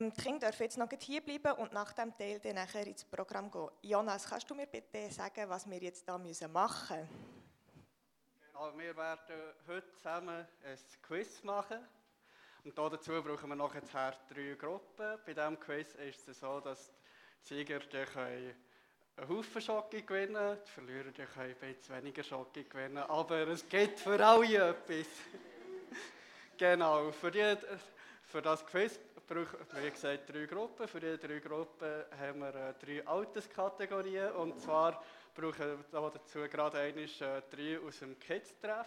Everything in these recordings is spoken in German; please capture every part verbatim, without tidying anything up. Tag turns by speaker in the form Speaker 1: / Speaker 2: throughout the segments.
Speaker 1: Die Kinder dürfen jetzt noch hier bleiben und nach dem Teil dann nachher ins Programm gehen. Jonas, kannst du mir bitte sagen, was wir jetzt hier machen müssen?
Speaker 2: Genau, wir werden heute zusammen ein Quiz machen. Und dazu brauchen wir nachher drei Gruppen. Bei diesem Quiz ist es so, dass die Sieger die können einen Haufen Schoki gewinnen, die Verlierer die können ein bisschen weniger Schoki gewinnen. Aber es gibt für alle etwas. Genau, für, die, für das Quiz brauchen wir, wie gesagt, drei Gruppen. Für diese drei Gruppen haben wir äh, drei Alterskategorien. Und zwar brauchen wir dazu gerade einmal äh, drei aus dem Kids-Treff.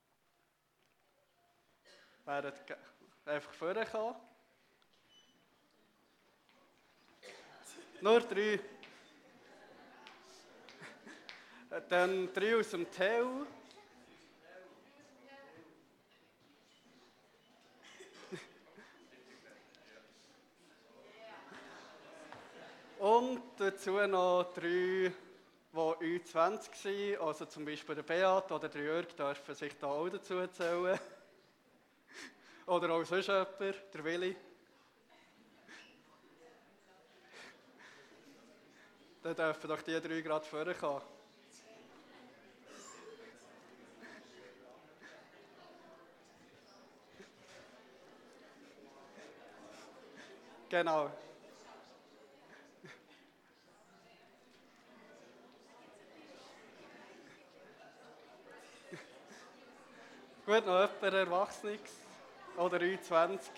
Speaker 2: Werden einfach vorkommen. Nur drei. Dann drei aus dem T U. Und dazu noch drei, die Ü zwanzig sind, also zum Beispiel der Beat oder der Jörg dürfen sich da auch dazu zählen. Oder auch sonst jemand, der Willi. Dann dürfen doch die drei gerade vorkommen. Genau. Gut, noch jemand Erwachsenes oder Ü zwanzig.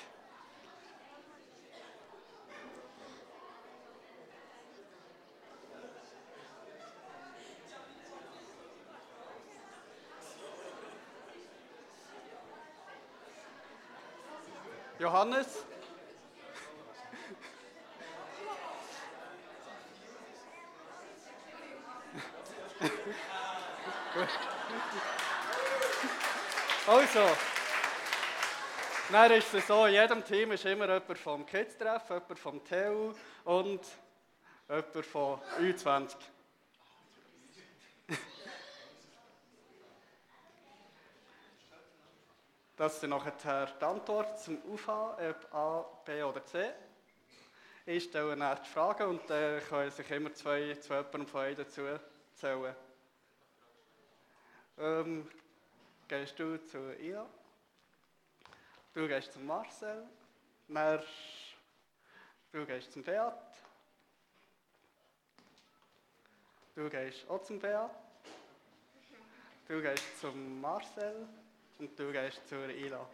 Speaker 2: Johannes? Also, dann ist es so, in jedem Team ist immer jemand vom Kids-Treff, jemand vom T U und jemand von Ü zwanzig. Das sind nachher die Antworten zum Aufhören, ob A, B oder C. Ich stelle dann die Fragen und dann können sich immer zwei zu jemandem von euch dazu zählen. Ähm, gehst du zu Ila? Du gehst zum Marcel. Dann, du gehst zum Beat. Du gehst auch zum Beat. Du gehst zum Marcel. Und du gehst zur Ila.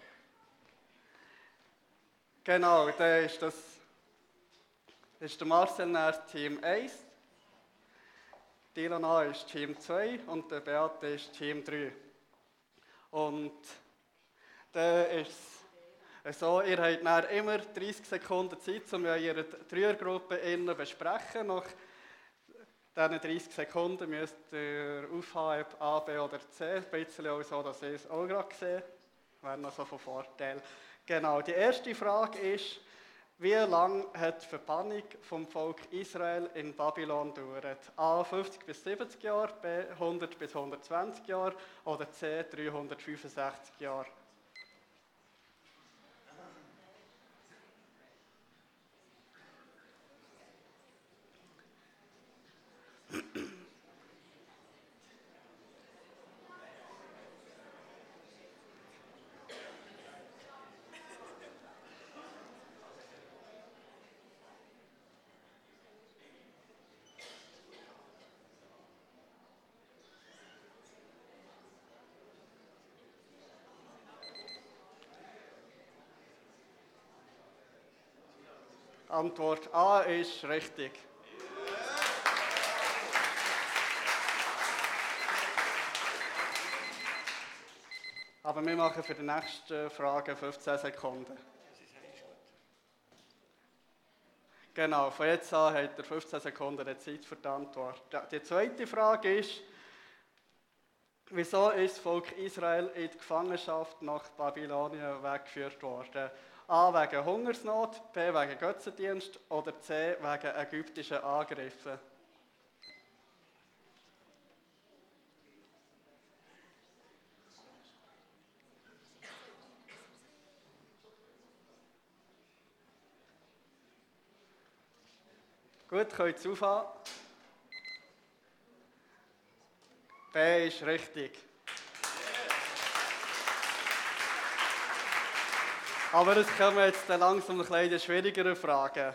Speaker 2: Genau, dann ist das ist der Marcel nach Team eins. Die Ilona ist Team zwei und der Beat ist Team drei. Und dann ist es so, ihr habt dann immer dreißig Sekunden Zeit, um eure Dreiergruppe innen besprechen. Nach diesen dreißig Sekunden müsst ihr aufhören, ob A, B oder C. Ein bisschen auch so, dass ich es auch gerade sehe. Wäre noch so von Vorteil. Genau, die erste Frage ist, wie lange hat die Verbannung vom Volk Israel in Babylon gedauert? A, fünfzig bis siebzig Jahre, B, hundert bis hundertzwanzig Jahre oder C, dreihundertfünfundsechzig Jahre? Antwort A ist richtig. Aber wir machen für die nächste Frage fünfzehn Sekunden. Genau, von jetzt an hat er fünfzehn Sekunden Zeit für die Antwort. Die zweite Frage ist, wieso ist das Volk Israel in die Gefangenschaft nach Babylonien weggeführt worden? A, wegen Hungersnot, B, wegen Götzendienst oder C, wegen ägyptischen Angriffen? Gut, könnt ihr aufhören. B ist richtig. Aber es kommen jetzt dann langsam ein bisschen schwierigere Fragen.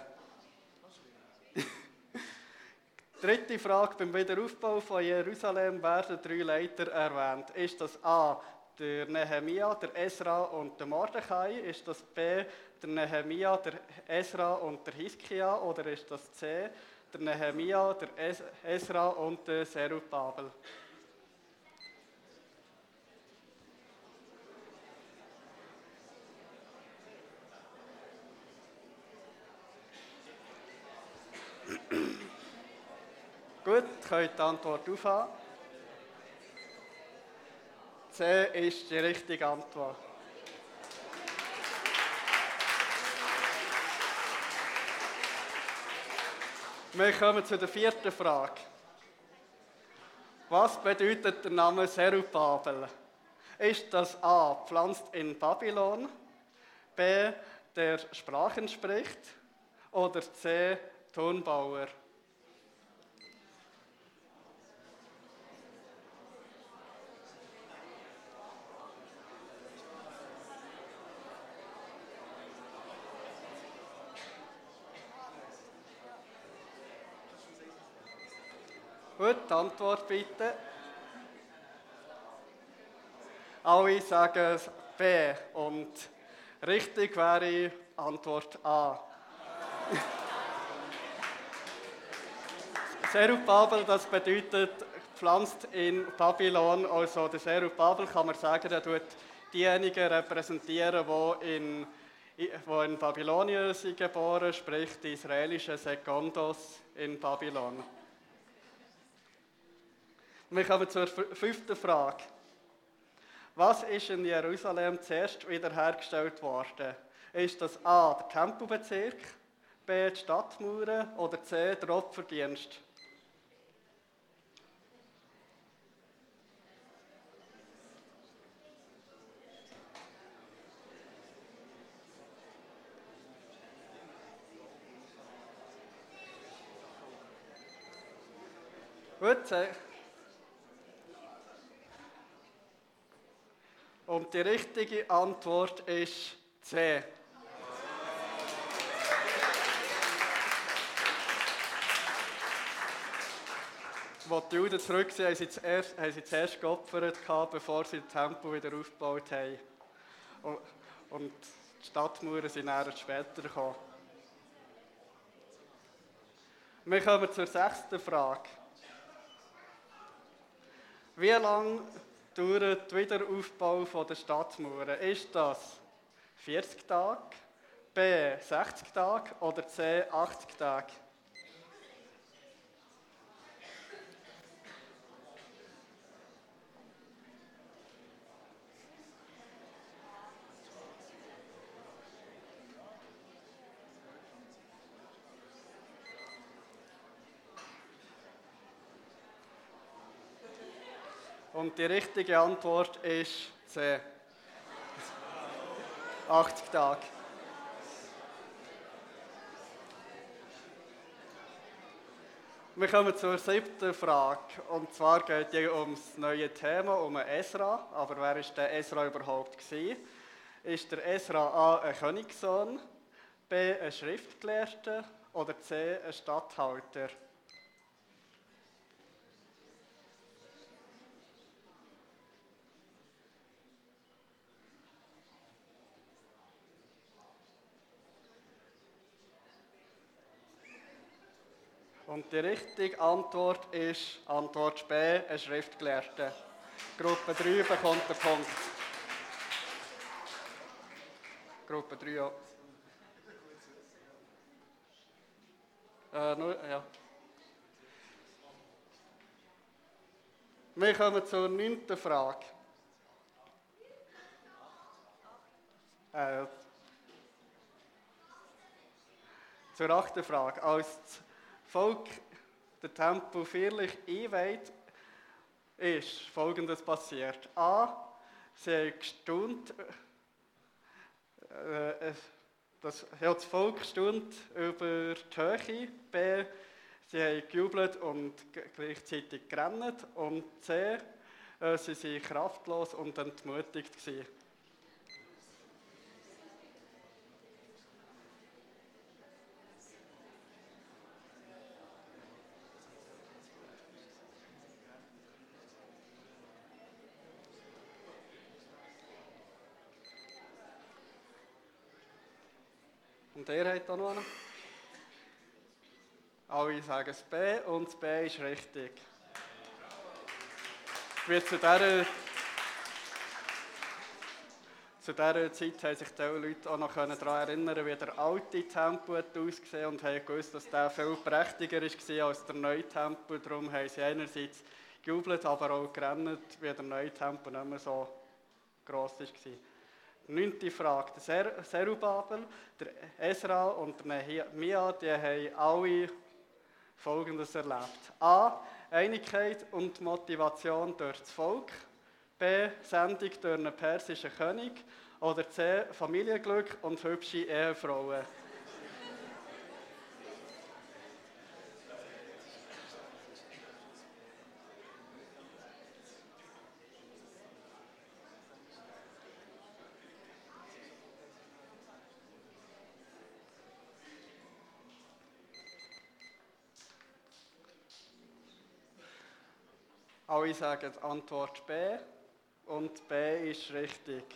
Speaker 2: Dritte Frage: Beim Wiederaufbau von Jerusalem werden drei Leiter erwähnt. Ist das A, der Nehemia, der Esra und der Mordechai? Ist das B, der Nehemia, der Esra und der Hiskia? Oder ist das C, der Nehemia, der es Esra und der Zerubabel? Gut, könnt die Antwort aufhören. C ist die richtige Antwort. Wir kommen zu der vierten Frage. Was bedeutet der Name Zerubabel? Ist das A, pflanzt in Babylon, B, der Sprachen spricht oder C, Tonbauer? Gut, die Antwort bitte. Alle sagen B und richtig wäre Antwort A. Zerubabel, das bedeutet pflanzt in Babylon. Also der Zerubabel kann man sagen, der tut diejenigen repräsentieren, die in, die in Babylonien sind geboren, sprich die israelischen Sekondos in Babylon. Wir kommen zur fünften Frage. Was ist in Jerusalem zuerst wiederhergestellt worden? Ist das A, der Tempelbezirk, B, die Stadtmauern oder C, der Opferdienst? Gut, C. Und die richtige Antwort ist C. Als die Juden zurück sind, haben sie zuerst, haben sie zuerst geopfert, bevor sie den Tempel wieder aufgebaut haben. Und, und die Stadtmauern sind dann später gekommen. Wir kommen zur sechsten Frage. Wie lange dauert der Wiederaufbau der Stadtmauern? Ist das vierzig Tage, B sechzig Tage oder C achtzig Tage? Und die richtige Antwort ist C. achtzig Tage. Wir kommen zur siebten Frage. Und zwar geht es um das neue Thema, um Esra. Aber wer war der Esra überhaupt gewesen? Ist der Esra A ein Königssohn, B ein Schriftgelehrter oder C ein Statthalter? Und die richtige Antwort ist Antwort B, ein Schriftgelehrter. Gruppe drei bekommt den Punkt. Gruppe drei auch. Äh, nur, ja. Wir kommen zur neunten Frage. Äh, zur achten Frage. Als Volk der Tempel feierlich einweiht, ist Folgendes passiert. A. Sie haben gestaunt, äh, das, ja, das Volk staunt über die Höhe. B, sie haben gejubelt und gleichzeitig gerannt. Und C, äh, sie waren kraftlos und entmutigt gewesen. Und ihr habt da noch einen? Alle sagen es B und das B ist richtig. Wie zu dieser, zu dieser Zeit haben sich die Leute auch noch daran erinnern, wie der alte Tempel ausgesehen und haben gewusst, dass der viel prächtiger war als der neue Tempel. Darum haben sie einerseits gejubelt, aber auch gerannt, wie der neue Tempel nicht mehr so gross war. Neunte Frage. Der Zerubabel, der Esra und der Nehemia, die haben alle Folgendes erlebt. A. Einigkeit und Motivation durch das Volk. B. Sendung durch einen persischen König. Oder C. Familienglück und hübsche Ehefrauen. Alle sagen die Antwort B und B ist richtig.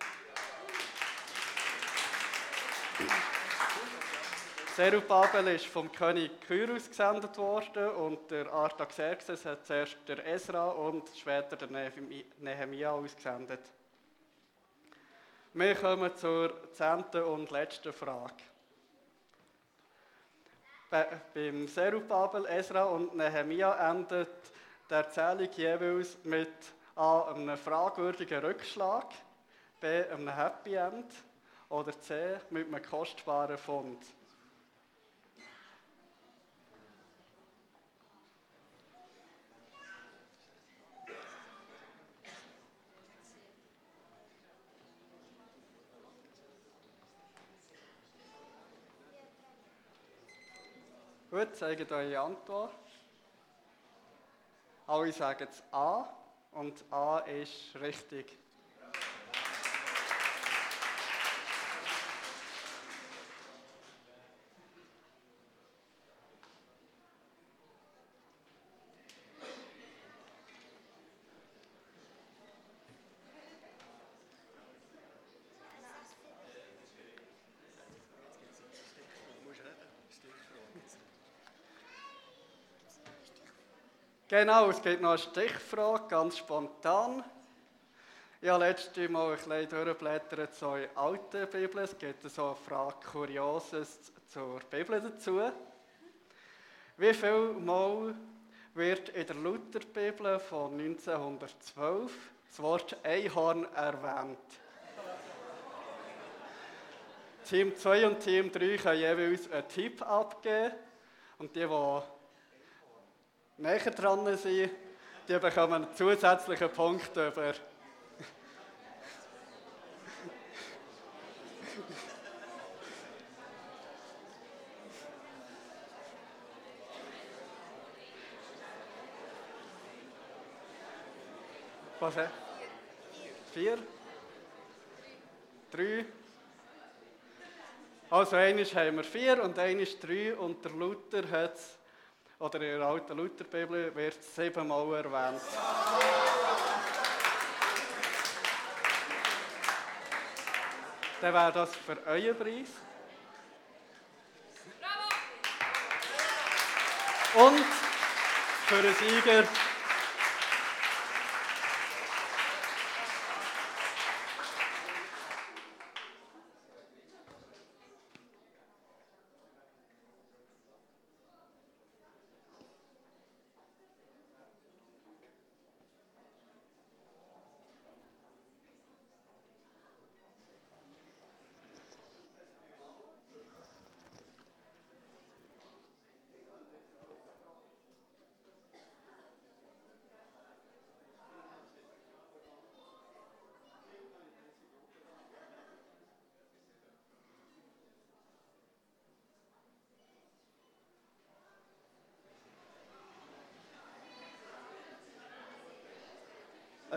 Speaker 2: Zerubabel ist vom König Kyros gesendet worden und der Artaxerxes hat zuerst der Esra und später der Nehemia ausgesendet. Wir kommen zur zehnten und letzten Frage. Bei, beim Zerubabel, Esra und Nehemia endet die Erzählung jeweils mit A. einem fragwürdigen Rückschlag, B. einem Happy End oder C. mit einem kostbaren Fund. Gut, zeigt eure Antwort. Alle sagen es A und A ist richtig. Genau, es gibt noch eine Stichfrage, ganz spontan. Ich habe letztes Mal ein bisschen durchgeblättert so in alten Bibeln. Es gibt so eine Frage Kurioses zur Bibel dazu. Wie viel Mal wird in der Lutherbibel von neunzehnhundertzwölf das Wort Einhorn erwähnt? Team zwei und Team drei können jeweils einen Tipp abgeben. Und die, die näher dran sind, die bekommen einen zusätzlichen Punkt über. Was? Vier? Drei? Also eines haben wir vier und eines drei und der Luther hat es, oder in der alten Lutherbibel wird es siebenmal erwähnt. Dann wäre das für euren Preis. Und für den Sieger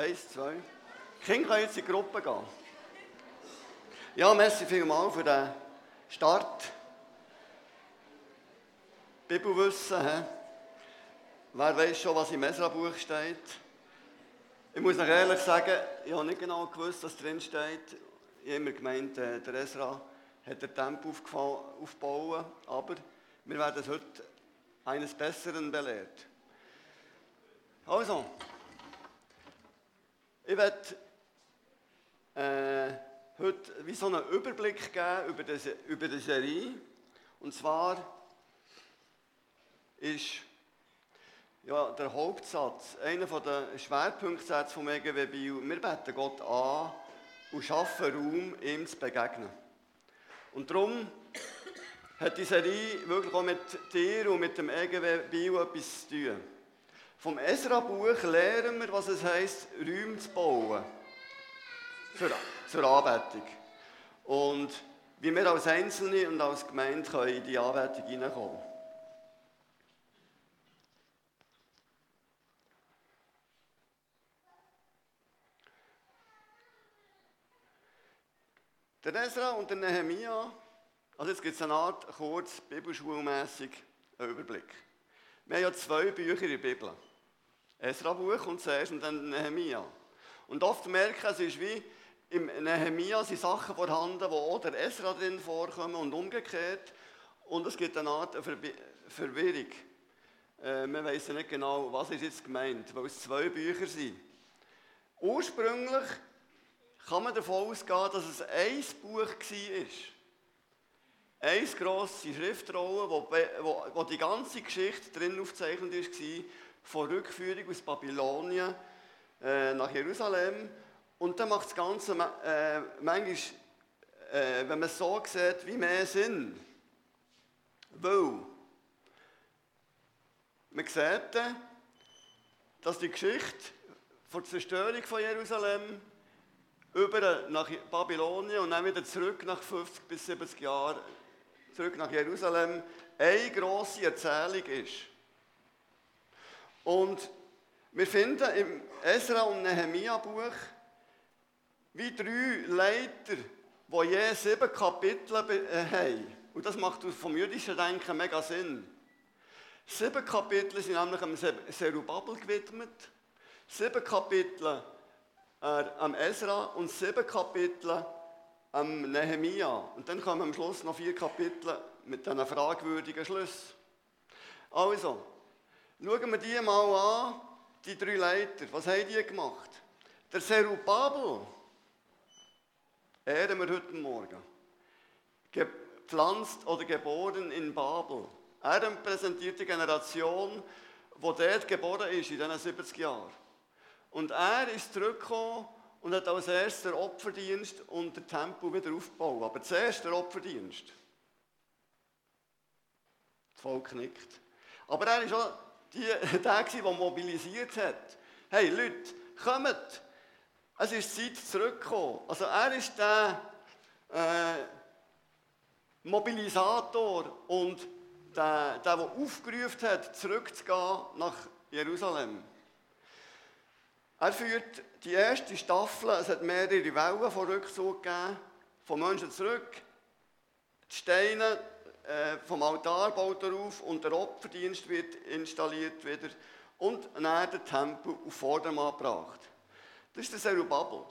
Speaker 3: Eins, zwei. Die Kinder können jetzt in die Gruppe gehen. Ja, merci vielmals für den Start. Bibelwissen, he? Wer weiß schon, was im Esra-Buch steht? Ich muss euch ehrlich sagen, ich habe nicht genau gewusst, was drin steht. Ich habe immer gemeint, der Esra hat den Tempel aufgebaut, aber wir werden es heute eines Besseren belehrt. Also, ich werde äh, heute wie so einen Überblick geben über die, über die Serie. Und zwar ist ja, der Hauptsatz, einer der Schwerpunktsätze vom E G W Biel: wir beten Gott an und schaffen Raum, ihm zu begegnen. Und darum hat die Serie wirklich auch mit dir und mit dem E G W Biel etwas zu tun. Vom Esra-Buch lernen wir, was es heisst, Räume zu bauen zur, zur Anbetung. Und wie wir als Einzelne und als Gemeinde können in die Anbetung hineinkommen. Der Esra und der Nehemia, also jetzt gibt es eine Art kurz bibelschulmässig Überblick. Wir haben ja zwei Bücher in der Bibel. Esra-Buch und zuerst und dann Nehemia. Und oft merken, es ist wie im Nehemia sind Sachen vorhanden, wo auch der Esra drin vorkommen und umgekehrt. Und es gibt eine Art Verwirrung. Äh, man weiss ja nicht genau, was ist jetzt gemeint, weil es zwei Bücher sind. Ursprünglich kann man davon ausgehen, dass es ein Buch war. Eine grosse Schriftrolle, wo, wo, wo die ganze Geschichte drin aufgezeichnet war, von Rückführung aus Babylonien äh, nach Jerusalem. Und dann macht das Ganze äh, manchmal, äh, wenn man es so sieht, wie mehr Sinn. Weil man sieht, dass die Geschichte von der Zerstörung von Jerusalem über nach Babylonien und dann wieder zurück nach fünfzig bis siebzig Jahren, zurück nach Jerusalem, eine grosse Erzählung ist. Und wir finden im Esra- und Nehemia-Buch wie drei Leiter, die je sieben Kapitel haben. Und das macht vom jüdischen Denken mega Sinn. Sieben Kapitel sind nämlich am Zerubabel gewidmet, sieben Kapitel am Esra und sieben Kapitel am Nehemia. Und dann kommen am Schluss noch vier Kapitel mit diesen fragwürdigen Schlüssen. Also, schauen wir die mal an, die drei Leiter. Was haben die gemacht? Der Zerubabel, ehren wir heute Morgen, gepflanzt oder geboren in Babel. Er repräsentiert die Generation, die dort geboren ist, in diesen siebzig Jahren. Und er ist zurückgekommen und hat als erstes den Opferdienst und den Tempel wieder aufgebaut. Aber zuerst der Opferdienst. Das Volk nickt. Aber er war auch die, der, der mobilisiert hat. Hey Leute, kommt! Es ist Zeit zurückzukommen. Also er ist der äh, Mobilisator und der, der, der aufgerufen hat, zurückzugehen nach Jerusalem. Er führt die erste Staffel, es hat mehrere Wellen von Rückzug gegeben, von Menschen zurück. Die Steine äh, vom Altar baut er auf und der Opferdienst wird installiert wieder und dann der Tempel auf Vordermann gebracht. Das ist der Zerubabel.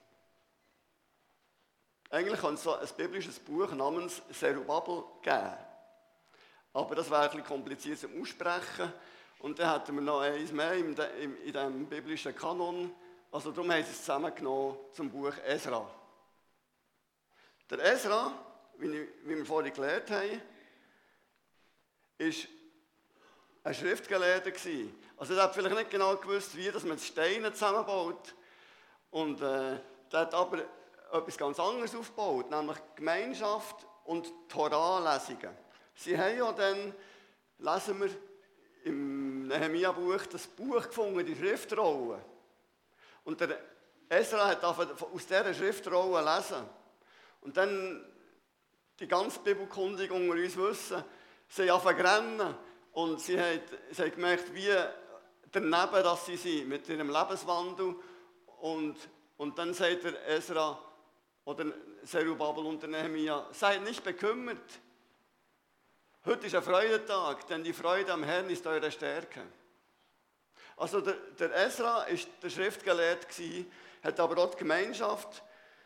Speaker 3: Eigentlich kann es so ein biblisches Buch namens Zerubabel geben. Aber das wäre ein bisschen kompliziert zum Aussprechen. Und dann hatten wir noch eins mehr in diesem biblischen Kanon. Also darum haben sie es zusammengenommen zum Buch Esra. Der Esra, wie, wie wir vorhin gelernt haben, war ein Schriftgelehrter. Also er hat vielleicht nicht genau gewusst, wie dass man die Steine zusammenbaut. Und äh, der hat aber etwas ganz anderes aufgebaut, nämlich Gemeinschaft und Torah-Lesungen. Sie haben ja dann, lesen wir im Nehemia-Buch, das Buch gefunden, die Schriftrolle. Und der Esra hat aus dieser Schriftrolle lesen. Und dann, die ganze Bibelkundige unter uns wissen, sie haben vergrennen und sie haben, sie haben gemerkt, wie daneben dass sie sind mit ihrem Lebenswandel. Und, und dann sagt der Esra oder Zerubabel und der Nehemia, seid nicht bekümmert. Heute ist ein Freudentag, denn die Freude am Herrn ist eure Stärke. Also der, der Esra war der Schriftgelehrte gewesen, hat aber auch die Gemeinschaft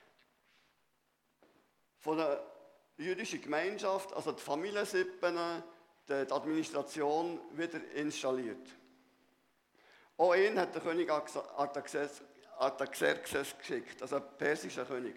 Speaker 3: von der jüdischen Gemeinschaft, also die Familiensippen, die Administration wieder installiert. Auch ihn hat der König Artaxerxes geschickt, also ein persischer König.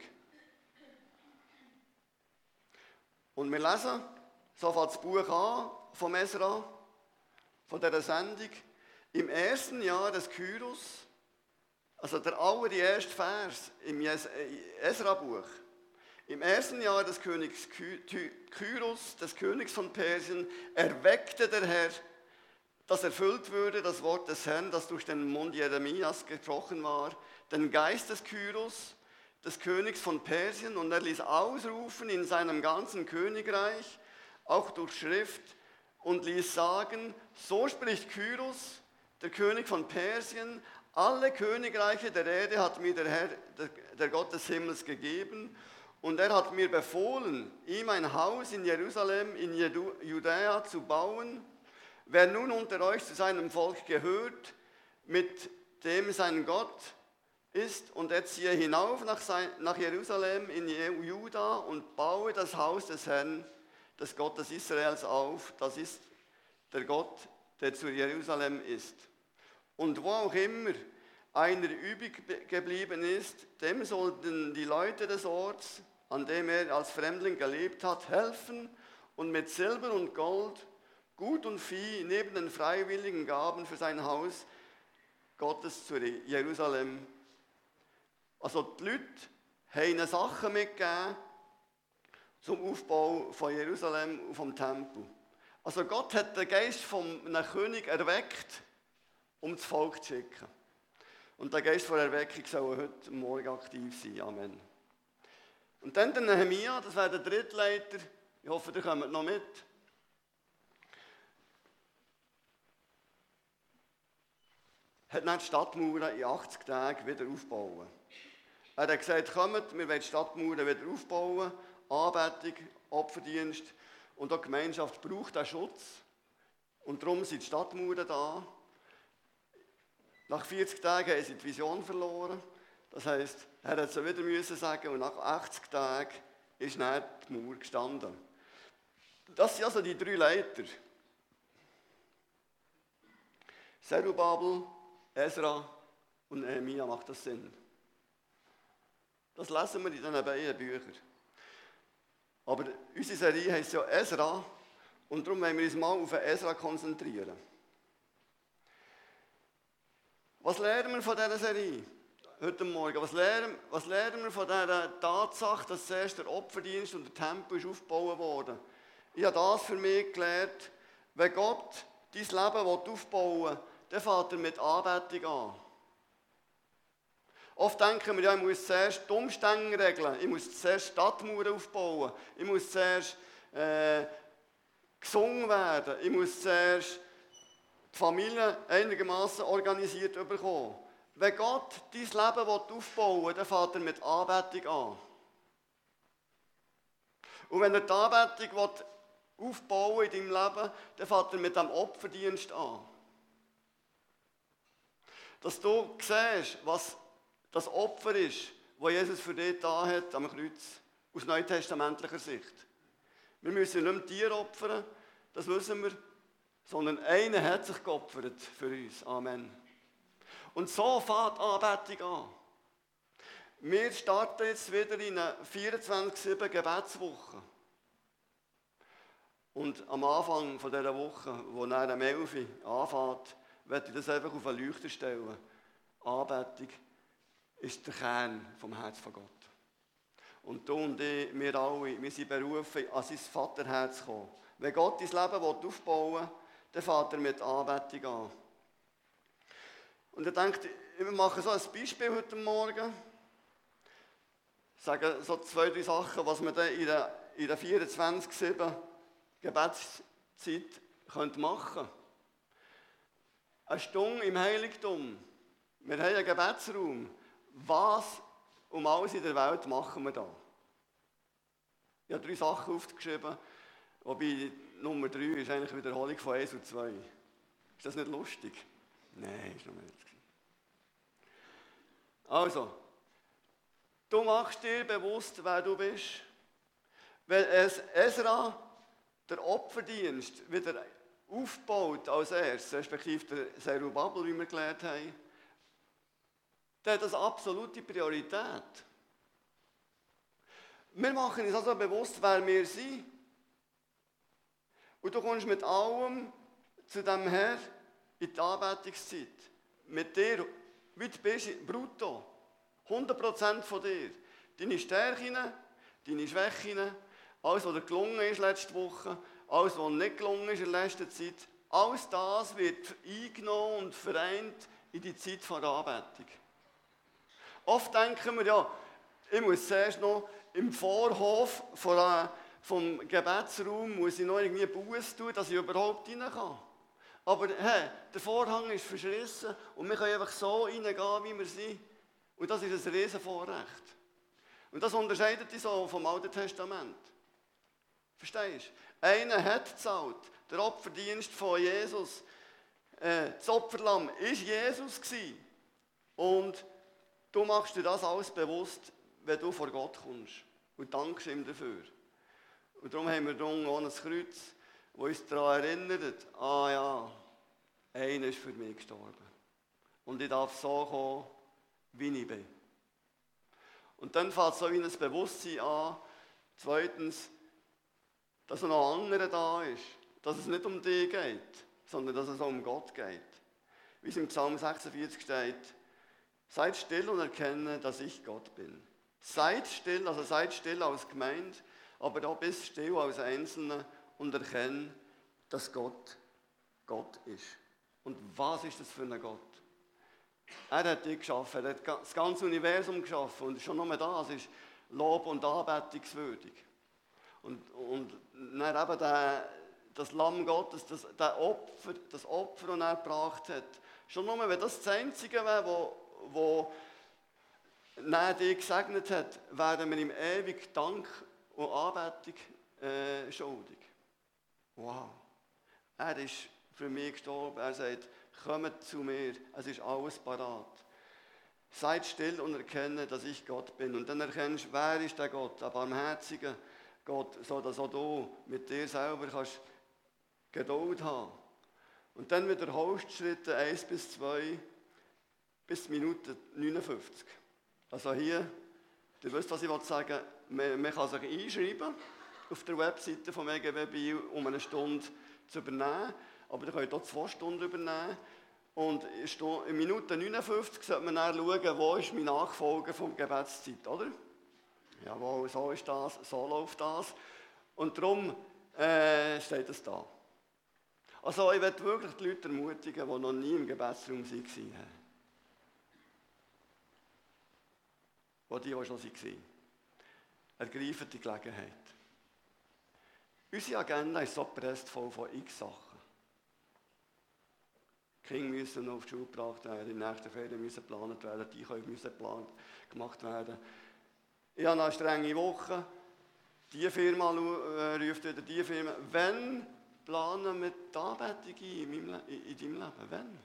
Speaker 3: Und wir lesen, so fängt das Buch an vom Esra, von dieser Sendung. Im ersten Jahr des Kyros, also der allererste Vers im Esra-Buch, im ersten Jahr des Königs Kyros, des Königs von Persien, erweckte der Herr, dass erfüllt würde das Wort des Herrn, das durch den Mund Jeremias gesprochen war, den Geist des Kyros, des Königs von Persien, und er ließ ausrufen in seinem ganzen Königreich, auch durch Schrift, und ließ sagen, so spricht Kyros, der König von Persien, alle Königreiche der Erde hat mir der Herr, der, der Gott des Himmels gegeben, und er hat mir befohlen, ihm ein Haus in Jerusalem, in Judäa zu bauen. Wer nun unter euch zu seinem Volk gehört, mit dem sein Gott ist, und er ziehe hinauf nach, sein, nach Jerusalem in Juda und baue das Haus des Herrn, des Gottes Israels auf, das ist der Gott, der zu Jerusalem ist. Und wo auch immer einer übrig geblieben ist, dem sollten die Leute des Orts, an dem er als Fremdling gelebt hat, helfen und mit Silber und Gold, Gut und Vieh neben den freiwilligen Gaben für sein Haus Gottes zu Jerusalem. Also die Leute haben ihnen Sachen mitgegeben zum Aufbau von Jerusalem und vom Tempel. Also Gott hat den Geist von einem König erweckt, um das Volk zu schicken. Und der Geist von Erweckung soll heute Morgen aktiv sein. Amen. Und dann der Nehemia, das wäre der Drittleiter. Ich hoffe, ihr kommt noch mit. Hat dann die Stadtmauern in achtzig Tagen wieder aufbauen. Er hat gesagt, kommt, wir wollen die Stadtmauern wieder aufbauen. Anbetung, Opferdienst und auch die Gemeinschaft braucht den Schutz. Und darum sind die Stadtmauern da. Nach vierzig Tagen haben sie die Vision verloren. Das heisst, er hat es wieder müssen sagen und nach achtzig Tagen ist dann die Mauer gestanden. Das sind also die drei Leiter. Zerubabel, Esra und Nehemia, macht das Sinn? Das lesen wir in diesen beiden Büchern. Aber unsere Serie heisst ja Esra und darum wollen wir uns mal auf Esra konzentrieren. Was lernen wir von dieser Serie heute Morgen? Was lernen, was lernen wir von dieser Tatsache, dass zuerst der Opferdienst und der Tempel ist aufgebaut wurde? Ich habe das für mich gelernt, wenn Gott dein Leben aufbauen will, dann fängt er mit Anbetung an. Oft denken wir, ja, ich muss zuerst die Umstände regeln, ich muss zuerst Stadtmauern aufbauen, ich muss zuerst äh, gesungen werden, ich muss zuerst die Familie einigermaßen organisiert bekommen. Wenn Gott dein Leben aufbauen will, dann fängt er mit Anbetung an. Und wenn er die Anbetung aufbauen in deinem Leben, dann fängt er mit dem Opferdienst an. Dass du siehst, was das Opfer ist, das Jesus für dich da hat am Kreuz, aus neutestamentlicher Sicht. Wir müssen nicht mehr Tiere opfern, das wissen wir, sondern einer hat sich geopfert für uns. Amen. Und so fängt die Anbetung an. Wir starten jetzt wieder in eine vierundzwanzig sieben Gebetswoche. Und am Anfang dieser Woche, wo dann am elf Uhr anfängt, werde ich das einfach auf einen Leuchter stellen. Anbetung ist der Kern vom Herz von Gott. Und du und ich, wir alle, wir sind berufen, an sein Vaterherz zu kommen. Wenn Gott dein Leben aufbauen will, dann fängt er mit Anbetung an. Und ich denke, wir machen so ein Beispiel heute Morgen. Sagen so zwei, drei Sachen, was wir dann in der, in der vierundzwanzig sieben Gebetszeit machen können. Eine Stunde im Heiligtum. Wir haben einen Gebetsraum, was um alles in der Welt machen wir da? Ich habe drei Sachen aufgeschrieben, wobei Nummer drei ist eigentlich eine Wiederholung von eins und zwei. Ist das nicht lustig? Nein, ist noch nicht. Also, du machst dir bewusst, wer du bist. Wenn es Esra der Opferdienst wieder aufbaut als erstes, respektive der Zerubabel, wie wir gelernt haben, dann hat das absolute Priorität. Wir machen uns also bewusst, wer wir sind. Und du kommst mit allem zu dem Herr in die Anbetungszeit. Mit dir, wie du bist, brutto. hundert Prozent von dir. Deine Stärken, deine Schwächen, alles, was dir gelungen ist letzte Woche, alles, was nicht gelungen ist in der letzten Zeit, alles das wird eingenommen und vereint in die Zeit der Anbetung. Oft denken wir, ja, ich muss zuerst noch im Vorhof vom Gebetsraum muss ich noch irgendwie Buße tun, dass ich überhaupt rein kann. Aber hey, der Vorhang ist verschlissen und wir können einfach so reingehen, wie wir sind. Und das ist ein Riesenvorrecht. Und das unterscheidet dich so vom Alten Testament. Verstehst du? Einer hat gezahlt. Der Opferdienst von Jesus, äh, das Opferlamm, war Jesus gewesen. Und du machst dir das alles bewusst, wenn du vor Gott kommst. Und dankst ihm dafür. Und darum haben wir dann auch ein Kreuz, das uns daran erinnert, ah ja, einer ist für mich gestorben. Und ich darf so kommen, wie ich bin. Und dann fängt so wie ein Bewusstsein an. Zweitens, dass noch ein anderer da ist. Dass es nicht um dich geht, sondern dass es auch um Gott geht. Wie es im Psalm sechsundvierzig steht, seid still und erkenne, dass ich Gott bin. Seid still, also seid still als Gemeinde, aber auch bist still als Einzelne und erkenne, dass Gott Gott ist. Und was ist das für ein Gott? Er hat dich geschaffen, er hat das ganze Universum geschaffen und schon nur das ist Lob- und Anbetungswürdig. Und, und dann eben der, das Lamm Gottes, das, der Opfer, das Opfer, das er gebracht hat, schon nur, wenn das das Einzige wäre, wo, wo er dich gesegnet hat, werden wir ihm ewig Dank und Anbetung äh, schuldig. Wow. Er ist für mich gestorben. Er sagt, kommt zu mir, es ist alles parat. Seid still und erkenne, dass ich Gott bin. Und dann erkennst du, wer ist der Gott, der barmherzige Gott, so dass auch du mit dir selber kannst Geduld haben. Und dann wiederholst du Schritte eins bis zwei bis Minute neunundfünfzig. Also hier, ihr wisst, was ich sagen will, man, man kann sich einschreiben auf der Webseite von E G W Biel, um eine Stunde zu übernehmen. Aber ihr könnt auch zwei Stunden übernehmen. Und in Minute neunundfünfzig sollte man dann schauen, wo ist mein Nachfolger vom Gebetszeit, oder? Jawohl, so ist das, so läuft das. Und darum äh, steht es da. Also ich möchte wirklich die Leute ermutigen, die noch nie im Gebetsraum waren. Wo die auch schon waren. Ergreifen die Gelegenheit. Unsere Agenda ist so gepresst voll von x Sachen. Die Kinder müssen noch auf die Schule gebracht werden, die nächsten Ferien müssen geplant werden, die Einkäufe müssen geplant, gemacht werden. Ich habe eine strenge Woche. Die Firma ruft wieder die Firma. Wann planen wir die Anbetung ein in, meinem, in, in deinem Leben? Wann?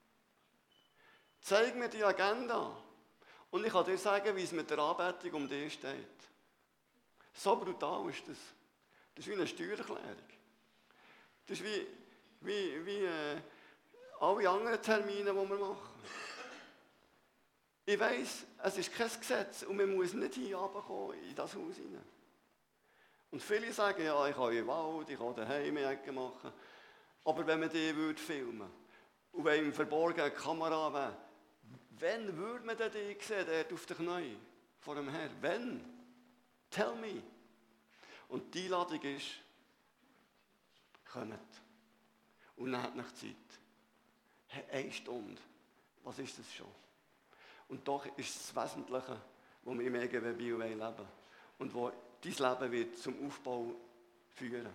Speaker 3: Zeig mir die Agenda. Und ich kann dir sagen, wie es mit der Anbetung um dich steht. So brutal ist das. Das ist wie eine Steuererklärung. Das ist wie, wie, wie äh, alle anderen Termine, die wir machen. Ich weiss, es ist kein Gesetz und man muss nicht hier runterkommen in das Haus hinein. Und viele sagen, ja, ich kann in den Wald, ich kann daheim Ecke machen. Aber wenn man die würde filmen und wenn im Verborgenen eine Kamera wäre, wann würde man denn die sehen, dort auf den Knien vor dem Herrn? Wann? Tell me. Und die Einladung ist, kommt. Und nehmt nach Zeit. Hey, eine Stunde. Was ist das schon? Und doch ist es das Wesentliche, was wir im E G W Biel leben wollen. Und wo dein Leben wird zum Aufbau führen.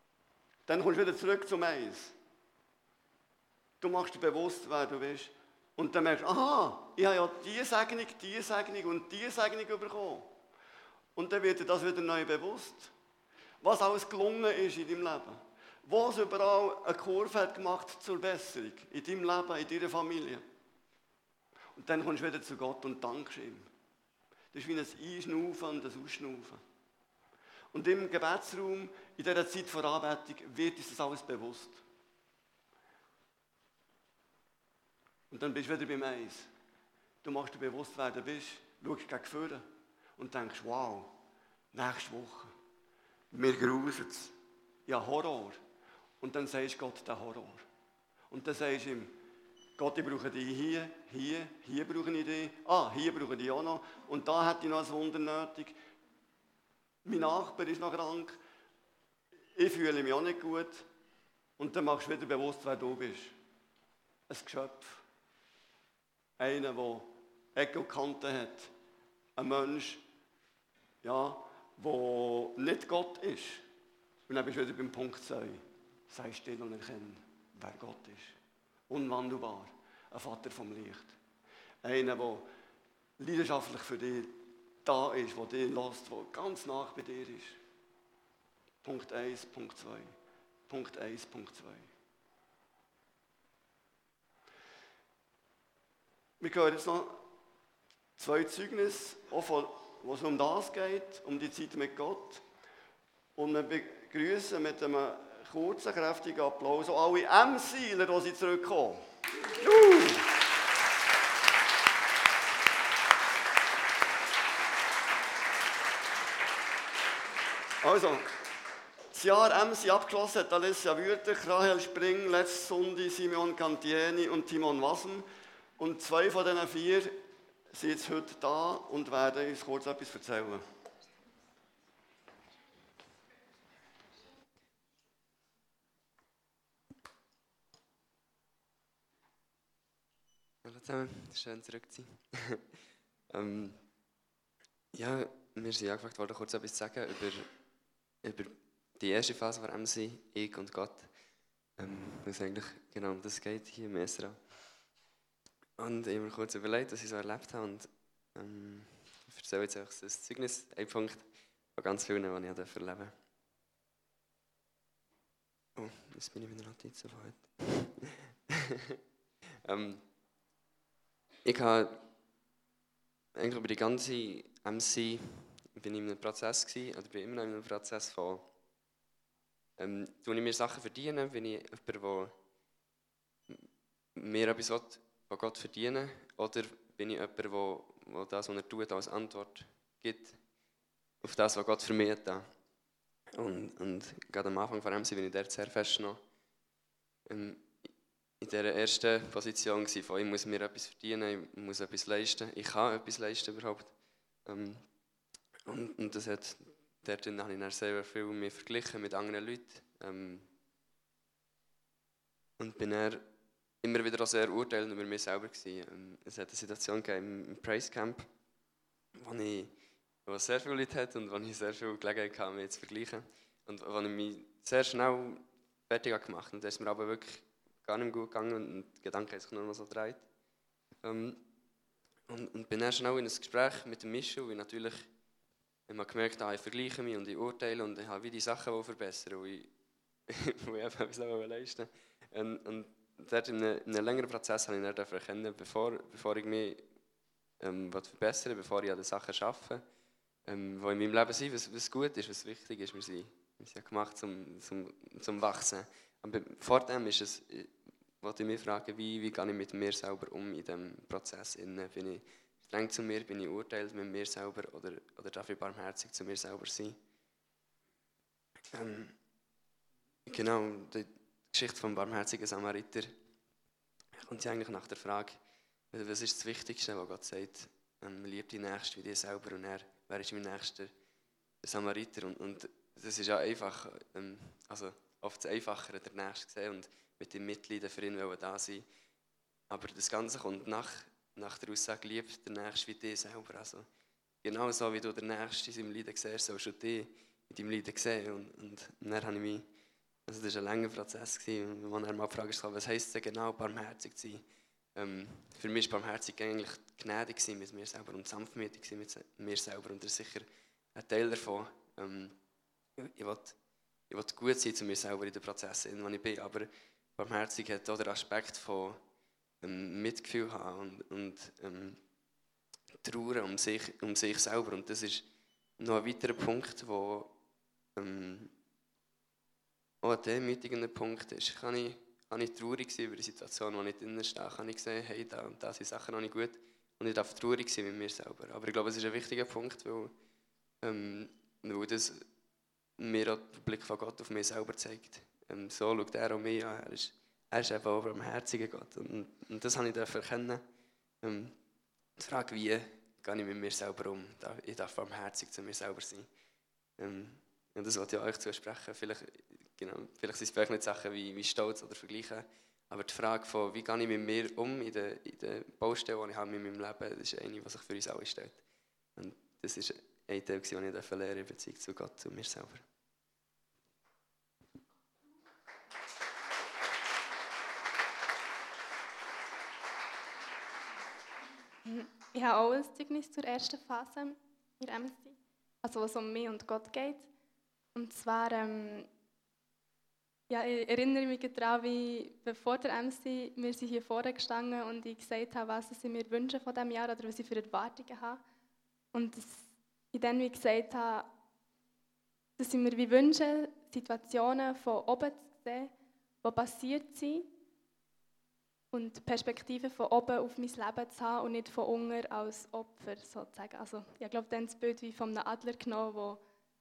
Speaker 3: Dann kommst du wieder zurück zum Eins. Du machst dir bewusst, wer du bist. Und dann merkst du, aha, ich habe ja diese Segnung, diese Segnung und diese Segnung bekommen. Und dann wird dir das wieder neu bewusst, was alles gelungen ist in deinem Leben. Wo es überall eine Kurve hat gemacht zur Besserung, in deinem Leben, in deiner Familie. Und dann kommst du wieder zu Gott und dankst ihm. Das ist wie ein Einschnaufen und ein Ausschnaufen. Und im Gebetsraum, in dieser Zeit vor Anbetung, wird uns das alles bewusst. Und dann bist du wieder beim Eis. Du machst dir bewusst, wer du bist, schaust gegen vorne und denkst, wow, nächste Woche, mir gruselt es. Ja, Horror. Und dann sagst du Gott den Horror. Und dann sagst du ihm, Gott, ich brauche dich hier, hier, hier brauche ich dich. Ah, hier brauche ich dich auch noch. Und da hätte ich noch ein Wunder nötig. Mein Nachbar ist noch krank. Ich fühle mich auch nicht gut. Und dann machst du wieder bewusst, wer du bist. Ein Geschöpf. Einer, der Ecken und Kanten hat. Ein Mensch, ja, der nicht Gott ist. Und dann bist du wieder beim Punkt zwei. Sei still und erkenne, wer Gott ist. Unwandelbar. Ein Vater vom Licht. Einer, der leidenschaftlich für dich da ist, der dich lässt, der ganz nah bei dir ist. Punkt eins, Punkt zwei. Punkt eins, Punkt zwei. Wir hören jetzt noch zwei Zeugnisse, auch von, wo es um das geht, um die Zeit mit Gott. Und wir begrüßen mit einem kurzen, kräftigen Applaus auch alle M-Sieler, die sie zurückkommen. Uh. Also, das Jahr M C abgeschlossen hat Alessia Wüthrich, Rahel Spring, letztes Sonntag Simeon Cantieni und Timon Wassen. Und zwei von diesen vier sind jetzt heute da und werden uns kurz etwas erzählen.
Speaker 4: Hallo zusammen, schön zurück zu sein. ähm, ja, wir sind angefragt worden, kurz etwas zu sagen über, über die erste Phase von M C, ich und Gott. Ähm, was eigentlich genau um das geht hier im Esra. Und ich habe mir kurz überlegt, was ich so erlebt habe. Und ähm, ich erzähle jetzt einfach das Zeugnis, ein Punkt von ganz vielen, die ich erleben durfte. Oh, jetzt bin ich mit einer Notiz auf heute. ähm, ich habe eigentlich über die ganze M C bin ich in einem Prozess gewesen, oder bin immer noch in einem Prozess von ähm, tue ich mir Sachen verdienen, bin ich jemand, der mir etwas will, von Gott verdienen, oder bin ich jemand, der, der das, was er tut, als Antwort gibt auf das, was Gott für mich hat. Und, und gerade am Anfang von M C bin ich dort sehr fest noch ähm, in dieser ersten Position gewesen, von ich muss mir etwas verdienen, ich muss etwas leisten, ich kann etwas leisten überhaupt. Ähm, und, und das hat, dort habe ich dann sehr viel mehr verglichen mit anderen Leuten. Ähm, und bin dann immer wieder auch sehr urteilend über mich selber gewesen. Ähm, es hat eine Situation gegeben im, im Praise Camp, wo ich wo es sehr viele Leute hat und wo ich sehr viel Gelegenheit hatte, mich zu vergleichen. Und wo ich mich sehr schnell fertig gemacht habe. Und da ist mir aber wirklich gar nicht gut gegangen und die Gedanken haben sich nur noch so gedreht. Ähm, und, und bin dann schnell in ein Gespräch mit dem Michel, weil natürlich ich habe gemerkt, ah, ich vergleiche mich und ich urteile und ich habe wie die Sachen verbessern, die ich, wo ich etwas leisten will. Und, und dort in einem, in einem längeren Prozess habe ich dann erkennen, bevor, bevor ich mich ähm, verbessern will, bevor ich an den Sachen arbeite, ähm, die in meinem Leben sind, was, was gut ist, was wichtig ist. Wir sind, wir sind ja gemacht zum, zum, zum Wachsen. Aber vor dem ist es, wollte ich mich fragen, wie, wie gehe ich mit mir selber um in diesem Prozess? Bin ich streng zu mir, bin ich urteilt mit mir selber oder, oder darf ich barmherzig zu mir selber sein? Ähm, genau, die Geschichte vom barmherzigen Samariter kommt ja eigentlich nach der Frage, was ist das Wichtigste, was Gott sagt? Ähm, lieb die Nächsten wie dich selber und er, wer ist mein Nächster? Der Samariter. Und, und das ist ja einfach, ähm, also oft einfacher, der Nächste zu sehen und mit dem Mitleiden für ihn da sein. Aber das Ganze kommt nach, nach der Aussage, lieb der Nächste wie dich selber. Also, genau so wie du den Nächsten in seinem Leiden siehst, sollst du dich in deinem Leiden sehen. Und, und dann habe ich mich, also das war ein langer Prozess, wo er mal gefragt hat, was heisst es denn genau, barmherzig zu sein? Ähm, für mich war Barmherzigkeit eigentlich gnädig mit mir selber und sanftmütig mit mir selber. Und das ist sicher ein Teil davon. Ähm, ich will, ich will gut sein zu mir selber in den Prozessen, in denen ich bin. Aber Barmherzigkeit hat auch den Aspekt von ähm, Mitgefühl haben und, und ähm, trauern um sich, um sich selber. Und das ist noch ein weiterer Punkt, wo ähm, auch ein demütigender Punkt ist. Kann ich, kann ich traurig sein über die Situation, in der ich drinnen stehe? Kann ich sehen, hey, da und da sind Sachen noch nicht gut? Und ich darf traurig sein mit mir selber. Aber ich glaube, es ist ein wichtiger Punkt, weil, ähm, weil das mir auch den Blick von Gott auf mich selber zeigt. Ähm, so schaut er auch mich an. Er ist, er ist eben auch ein barmherziger Gott. Und, und das habe ich erkennen. Ähm, die Frage, wie gehe ich mit mir selber um? Ich darf barmherzig zu mir selber sein. Ähm, und das wollte ich euch zusprechen. Vielleicht, genau, vielleicht sind es vielleicht nicht Sachen wie, wie Stolz oder Vergleichen. Aber die Frage von, wie gehe ich mit mir um in den, in den Baustellen, die ich habe in meinem Leben, das ist eine, die sich für uns alle stellt. Und das ist ein Teil, den ich lernen in Beziehung zu Gott, zu mir selber.
Speaker 5: Ich habe auch ein Zeugnis zur ersten Phase in der M C, also was um mich und Gott geht. Und zwar, ähm, ja, ich erinnere mich daran, wie bevor der M C wir sind hier vorne gestanden und ich gesagt habe, was ich mir wünsche von diesem Jahr oder was ich für Erwartungen habe. Und das, ich dann wie gesagt habe, dass ich mir wie wünsche, Situationen von oben zu sehen, die passiert sind. Und die Perspektive von oben auf mein Leben zu haben und nicht von unten als Opfer sozusagen. Also ich glaube, dann das Bild wie von einem Adler genommen, wo,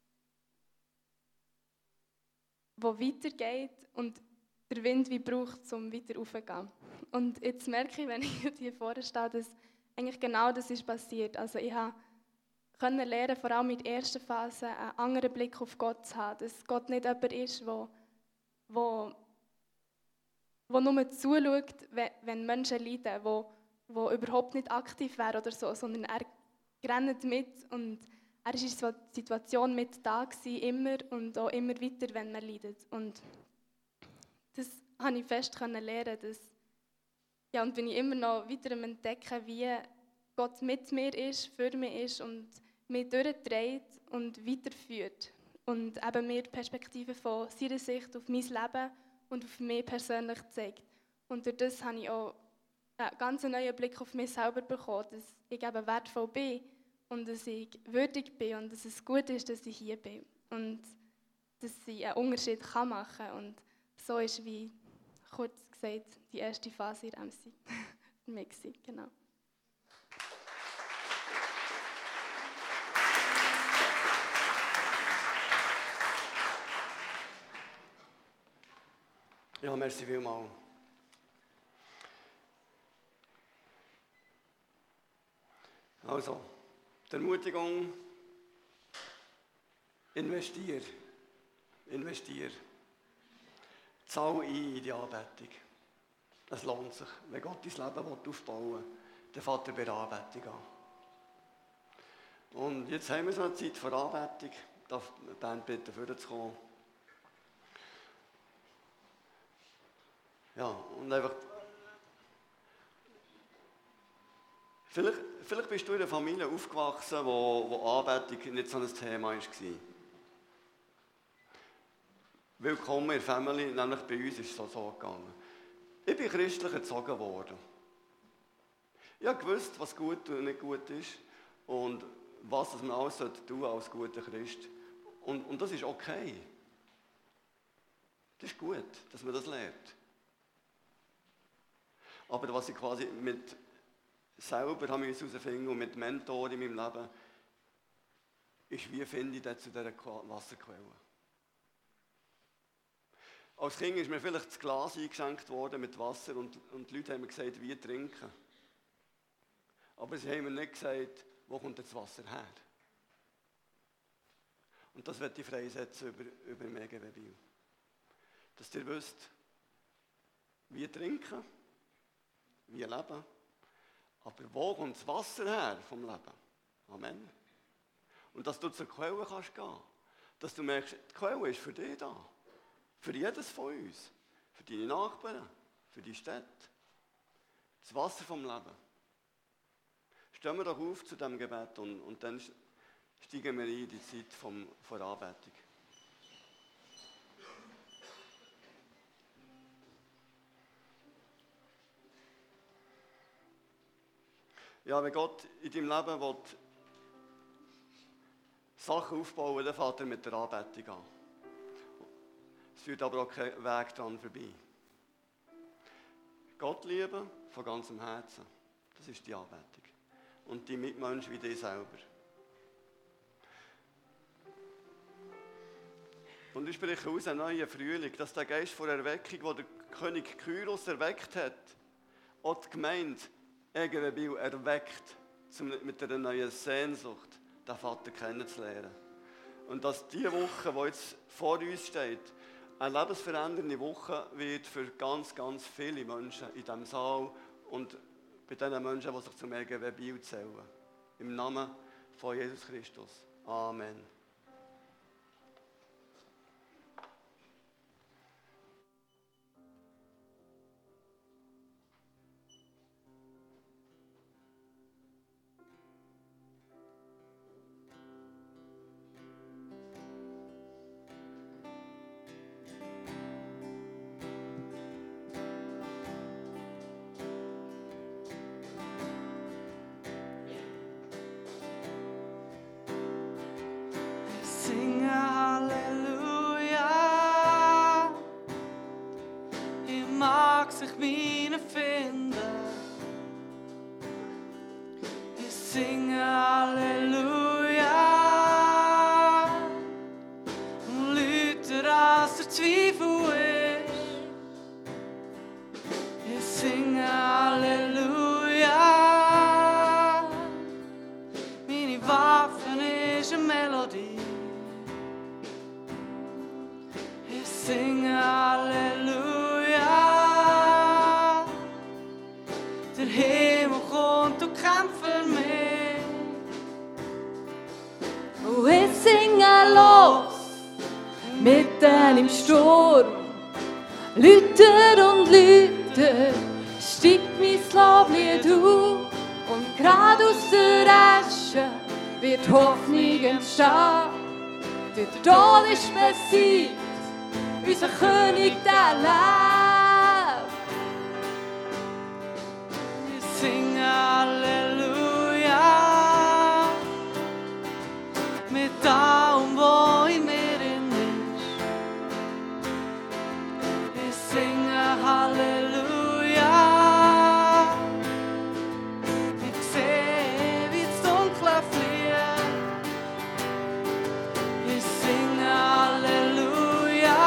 Speaker 5: wo weitergeht und der Wind wie braucht, um weiter raufzugehen. Und jetzt merke ich, wenn ich hier vorne stehe, dass eigentlich genau das ist passiert. Also ich konnte lernen, vor allem in der ersten Phase einen anderen Blick auf Gott zu haben. Dass Gott nicht jemand ist, der der nur zuschaut, wenn Menschen leiden, wo, wo überhaupt nicht aktiv wäre oder so, sondern er rennt mit und er war in der Situation mit da gewesen, immer und auch immer weiter, wenn man leidet. Und das konnte ich fest lernen, dass, ja, und bin ich immer noch weiter am Entdecken, wie Gott mit mir ist, für mich ist und mich durchträgt und weiterführt. Und eben mir die Perspektive von seiner Sicht auf mein Leben und auf mich persönlich zeigt. Und durch das habe ich auch einen ganz neuen Blick auf mich selber bekommen, dass ich eben wertvoll bin und dass ich würdig bin und dass es gut ist, dass ich hier bin und dass ich einen Unterschied kann machen kann. Und so ist, wie kurz gesagt, die erste Phase in der M C für mich gewesen. Genau.
Speaker 3: Ja, merci vielmals. Also, die Ermutigung, investier, investier. Zahl ein in die Anbetung. Es lohnt sich. Wenn Gott dein Leben aufbauen will, dann fängt er bei der Anbetung an. Und jetzt haben wir so eine Zeit vor Anbetung. Darf die Band bitte vorzukommen. Ja, und einfach, vielleicht, vielleicht bist du in einer Familie aufgewachsen, wo, wo Anbetung nicht so ein Thema war. Willkommen in der Family, nämlich bei uns ist es so, so gegangen. Ich bin christlich erzogen worden. Ich habe gewusst, was gut und nicht gut ist und was man alles tun sollte als guter Christ. Und, und das ist okay. Das ist gut, dass man das lernt. Aber was ich quasi mit selber herausfinden und mit Mentoren in meinem Leben, ist, wie finde ich das zu dieser Wasserquelle. Als Kind ist mir vielleicht das Glas eingeschenkt worden mit Wasser und, und die Leute haben mir gesagt, wie trinken. Aber sie haben mir nicht gesagt, wo kommt das Wasser her. Und das werde ich freisetzen über, über Mega Biel. Dass ihr wisst, wie trinken, wie leben. Aber wo kommt das Wasser her vom Leben? Amen. Und dass du zur Quelle kannst gehen. Dass du merkst, die Quelle ist für dich da. Für jedes von uns. Für deine Nachbarn. Für die Städte. Das Wasser vom Leben. Stehen wir doch auf zu diesem Gebet und, und dann steigen wir ein in die Zeit vom, von der Anbetung. Ja, wenn Gott in deinem Leben will, Sachen aufbauen will, dann fängt er mit der Anbetung an. Es führt aber auch kein Weg dran vorbei. Gott lieben von ganzem Herzen, das ist die Anbetung. Und die Mitmenschen wie dich selber. Und ich spreche aus einem neuen Frühling, dass der Geist von Erweckung, den der König Kyros erweckt hat, auch die Gemeinde Egerenbiel erweckt, mit einer neuen Sehnsucht, den Vater kennenzulernen. Und dass diese Woche, die jetzt vor uns steht, eine lebensverändernde Woche wird für ganz, ganz viele Menschen in diesem Saal und bei den Menschen, die sich zum Egerenbiel zählen. Im Namen von Jesus Christus. Amen.
Speaker 6: Sich meine finden. Ich singe Halleluja und lauter als der Zweifel ist. Ich singe Halleluja, meine Waffe ist eine Melodie. Ich singe Halleluja. Der Himmel kommt und kämpft für mich.
Speaker 7: Und ich singe los, mitten im Sturm. Lüter und Lüter, steigt mein Loblied auf. Und gerade aus der Asche wird Hoffnung entstehen. Der Tod ist besiegt, unser König, der lebt.
Speaker 6: Ich singe Halleluja mit allem, was in mir ist. Ich singe Halleluja. Ich sehe, wie das Dunkle flieht. Ich singe Halleluja.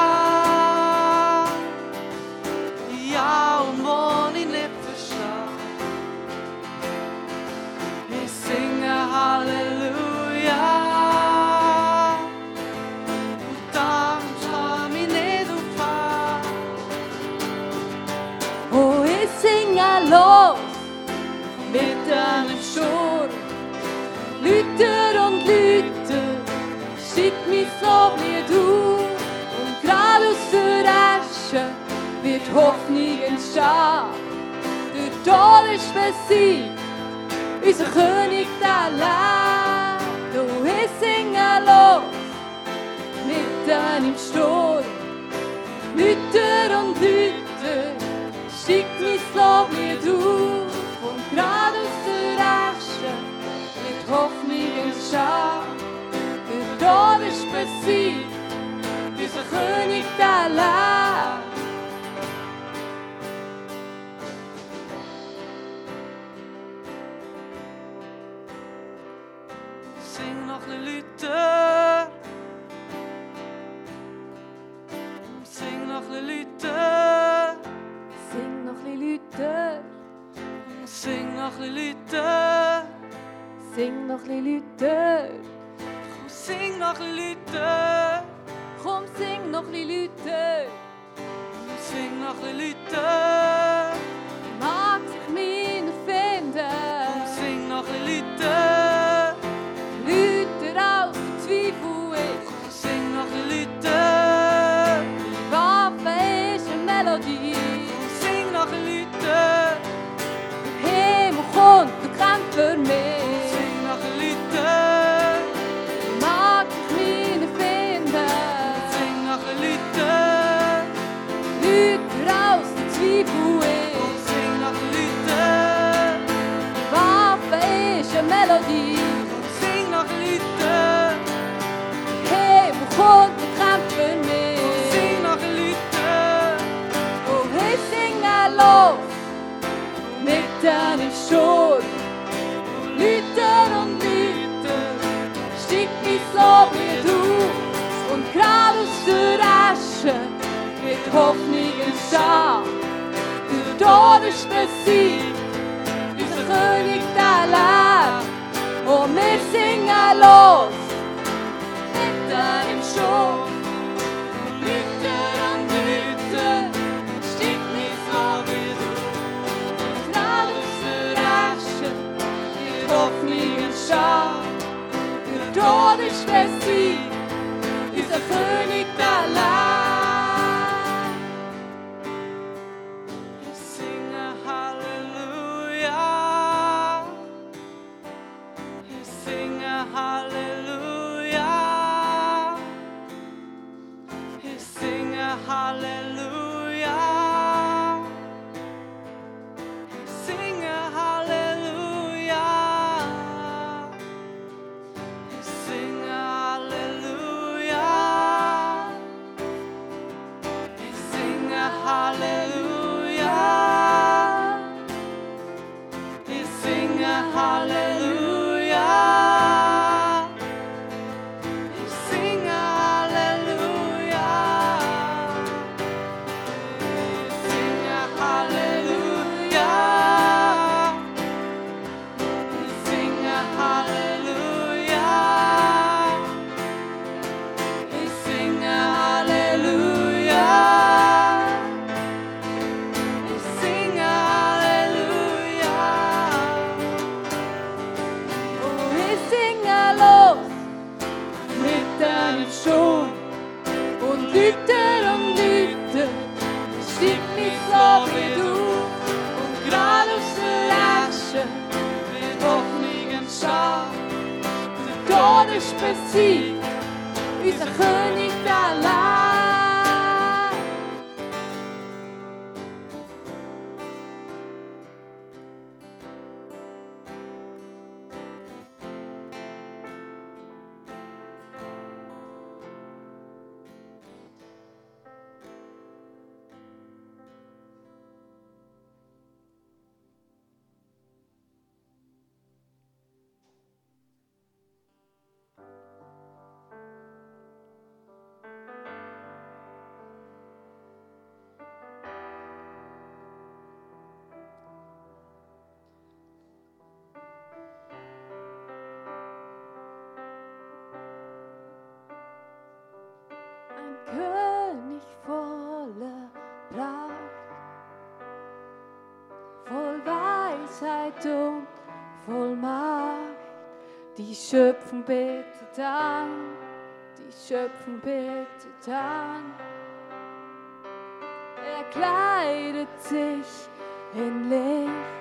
Speaker 6: Ja, und wo ich nicht verstehe. Ich singe Halleluja. Und dann schlag mich nicht auf an.
Speaker 7: Oh, ich singe los, mitten im Sturm. Lüter und Lüter, steigt mein Loblied auf. Und gerade aus der Asche wird Hoffnung entstehen. Der Tod ist besiegt, unser König, der lebt. Oh, ich singe los, mitten im Sturm. Lüter und Lüter, steigt mein Loblied auf. Und gerade aus der Asche wird Hoffnung entstehen. Der Tod ist besiegt, unser König, der lebt.
Speaker 6: Sing noch ein Lüter. Sing noch ein Lüter.
Speaker 7: Sing noch ein Lüter,
Speaker 6: Sing noch ein Lüter.
Speaker 7: sing noch ein Lüter.
Speaker 6: Sing noch ein Lüter.
Speaker 7: Komm, sing noch ein Lüter.
Speaker 6: Sing noch ein Lüter.
Speaker 7: Mag sich meine finden.
Speaker 6: Sing noch ein Lüter.
Speaker 7: Lüter aus dem Zweifel ist.
Speaker 6: Sing noch ein Lüter.
Speaker 7: Die Waffe ist eine Melodie.
Speaker 6: Sing noch ein Lüter.
Speaker 7: besiegt.
Speaker 6: Sing nach Leuten,
Speaker 7: Hey, wo kommt der Kämpfer mit?
Speaker 6: sing nach Leuten,
Speaker 7: Oh, hey, singen los mit deinem Sturm. Lüter und Lüter, stieg mich so wie du. Und gerade aus der Asche wird Hoffnung entstehen. Der Tod ist besiegt, unser König der lebt. Und wir singen los mit deinem Sturm. Lüter und Lüter, stieg mich so wie du. Gerade aus der Asche wird Hoffnung entstehen. Der Tod ist besiegt, unser König der lebt.
Speaker 6: ich singe Halleluja, ich singe Halleluja, ich singe Halleluja, ich singe Halleluja, ich singe Halleluja, ich singe Halleluja, ich singe Halleluja, ich singe Halleluja, ich singe Halleluja, ich singe Halleluja, ich singe Halleluja. Ich singe Halleluja.
Speaker 7: Oh, ich singe los mit deinem Sturm. Und Lüter und Lüter, stieg mich so wie du. Und gerade aus der Asche wird Hoffnung entstehen. Der Tod ist besiegt, unser König der lebt. Ein König voller Pracht, voll Weisheit und voll Macht. Die Schöpfung betet an, die Schöpfung betet an. Er kleidet sich in Licht,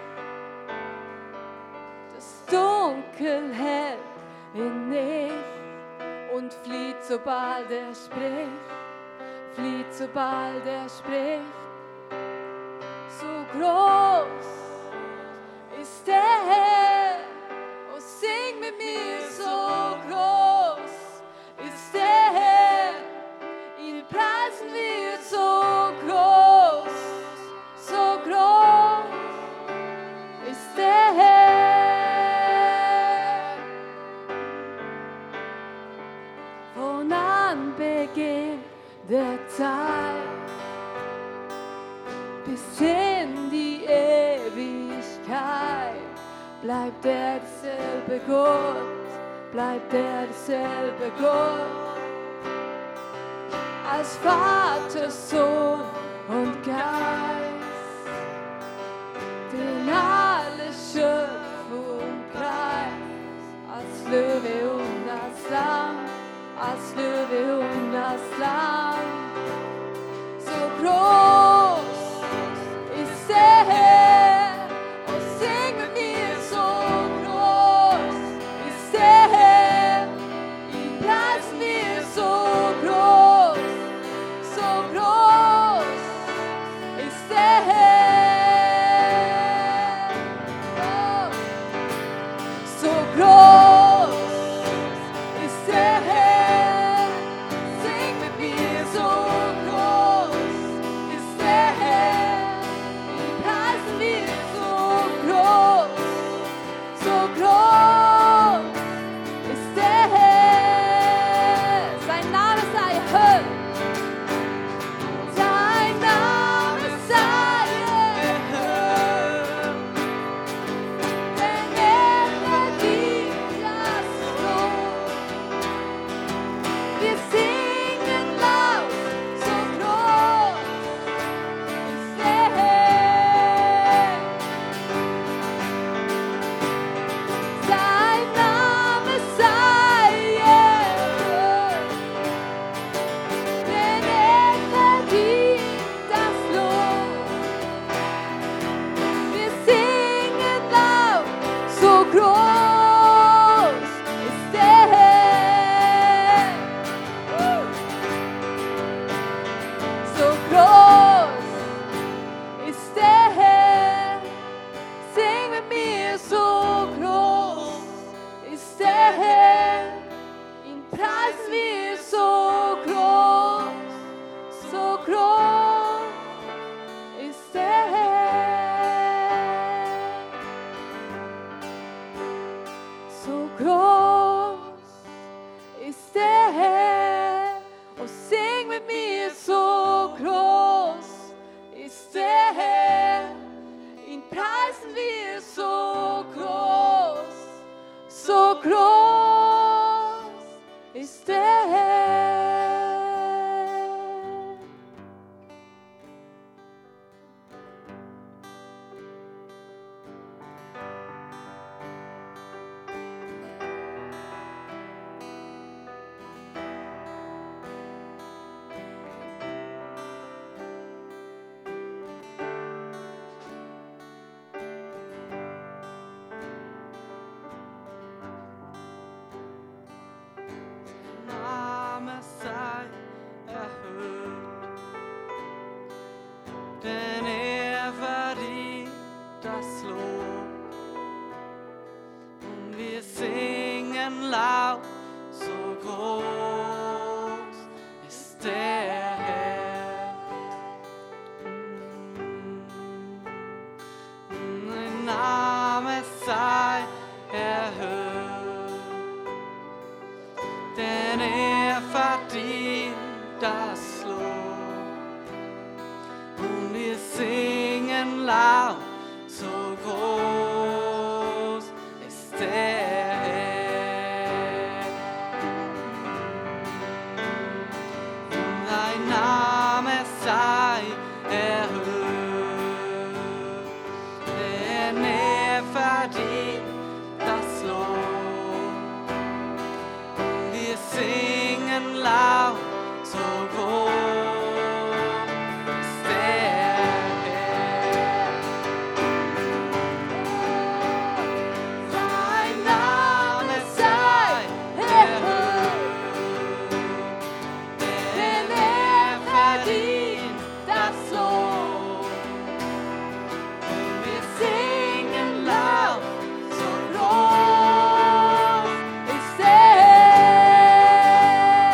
Speaker 7: das Dunkel hält in Nicht. Und flieht, sobald er spricht, flieht, sobald er spricht. So groß ist der Herr, oh sing mit mir, so groß ist der Herr, ihn preisen wir, so groß, so groß ist der Herr. Von Anbeginn der Zeit bis in die Ewigkeit bleibt er derselbe Gott, bleibt er derselbe Gott. Als Vater, Sohn und Geist, den alle Schöpfung preist, als Löwe und als Lamm, als Löwe und als Lamm. So groß ist der Herr, oh sing mit mir, so groß ist der Herr, ihn preisen wir, so groß, so groß ist der Herr, oh, so groß.
Speaker 6: das Lob. Und wir singen laut, so groß ist der Herr. Und dein Name sei erhöht, denn er verdient das Lob. Und wir singen laut, so groß ist der Herr. Sein Name sei erhöht, denn er verdient das Lob. Und wir singen laut, so groß ist er.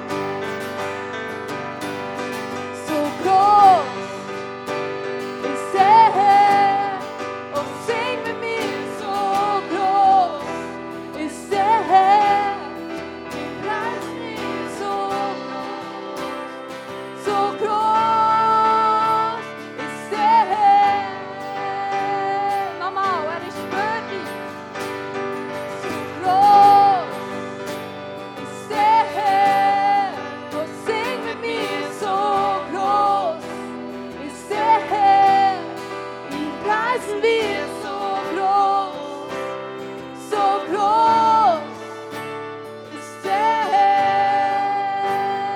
Speaker 7: So groß ist der Herr. Oh, sing mit mir, so groß ist der Herr. Wir preisen ihn, so groß, so groß ist der Herr. Nochmal, er ist würdig. So groß ist der Herr. Oh, sing mit mir, so groß ist der Herr. Ihn preisen wir, so groß, so groß ist der Herr.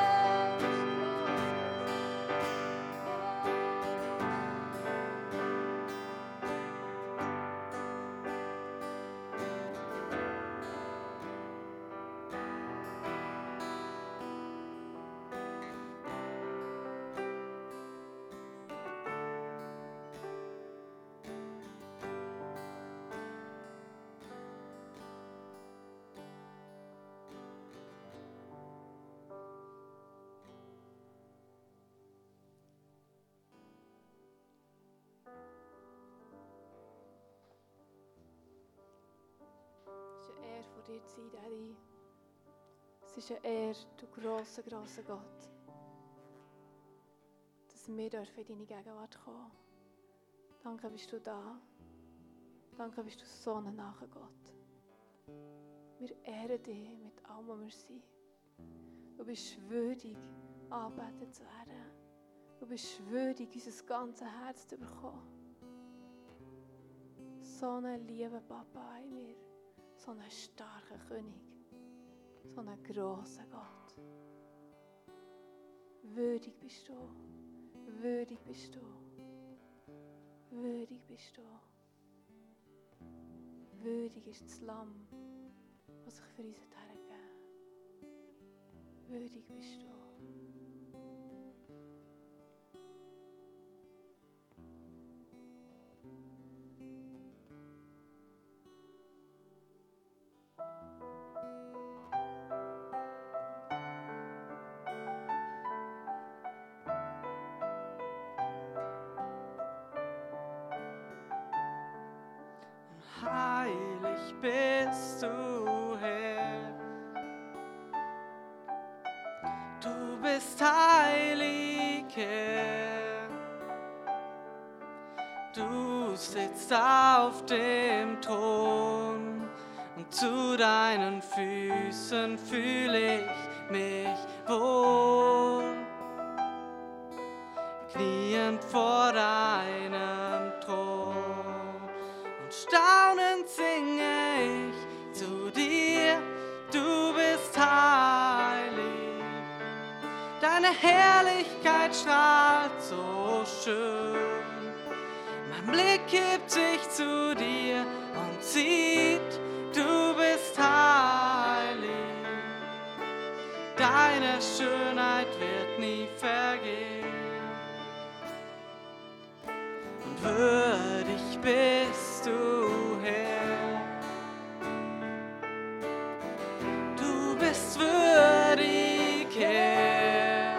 Speaker 7: Es ist eine Ehre, vor dir zu sein, Daddy. Es ist eine Ehre, du grosser, grosser Gott, dass wir dürfen in deine Gegenwart kommen. Danke, bist du da. Danke, bist du so ein naher Gott. Wir ehren dich mit allem, was wir sind. Du bist würdig, angebetet zu werden. Du bist würdig, unser ganzes Herz zu bekommen. So einen lieben Papa in mir. So einen starken König. So einen grossen Gott. Würdig bist du. Würdig bist du. Würdig bist du. Würdig ist das Lamm, was sich für uns hergegeben hat. Würdig bist du.
Speaker 6: Heilig bist du, Herr. Du bist heilig, Herr. Du sitzt auf dem Thron und zu deinen Füßen fühle ich mich wohl. Kniend vor deinem Thron. Staunend singe ich zu dir, du bist heilig. Deine Herrlichkeit strahlt so schön. Mein Blick hebt sich zu dir und sieht, du bist heilig. Deine Schönheit wird nie vergehen. Und würdig bist du, Herr. Du bist würdig, Herr.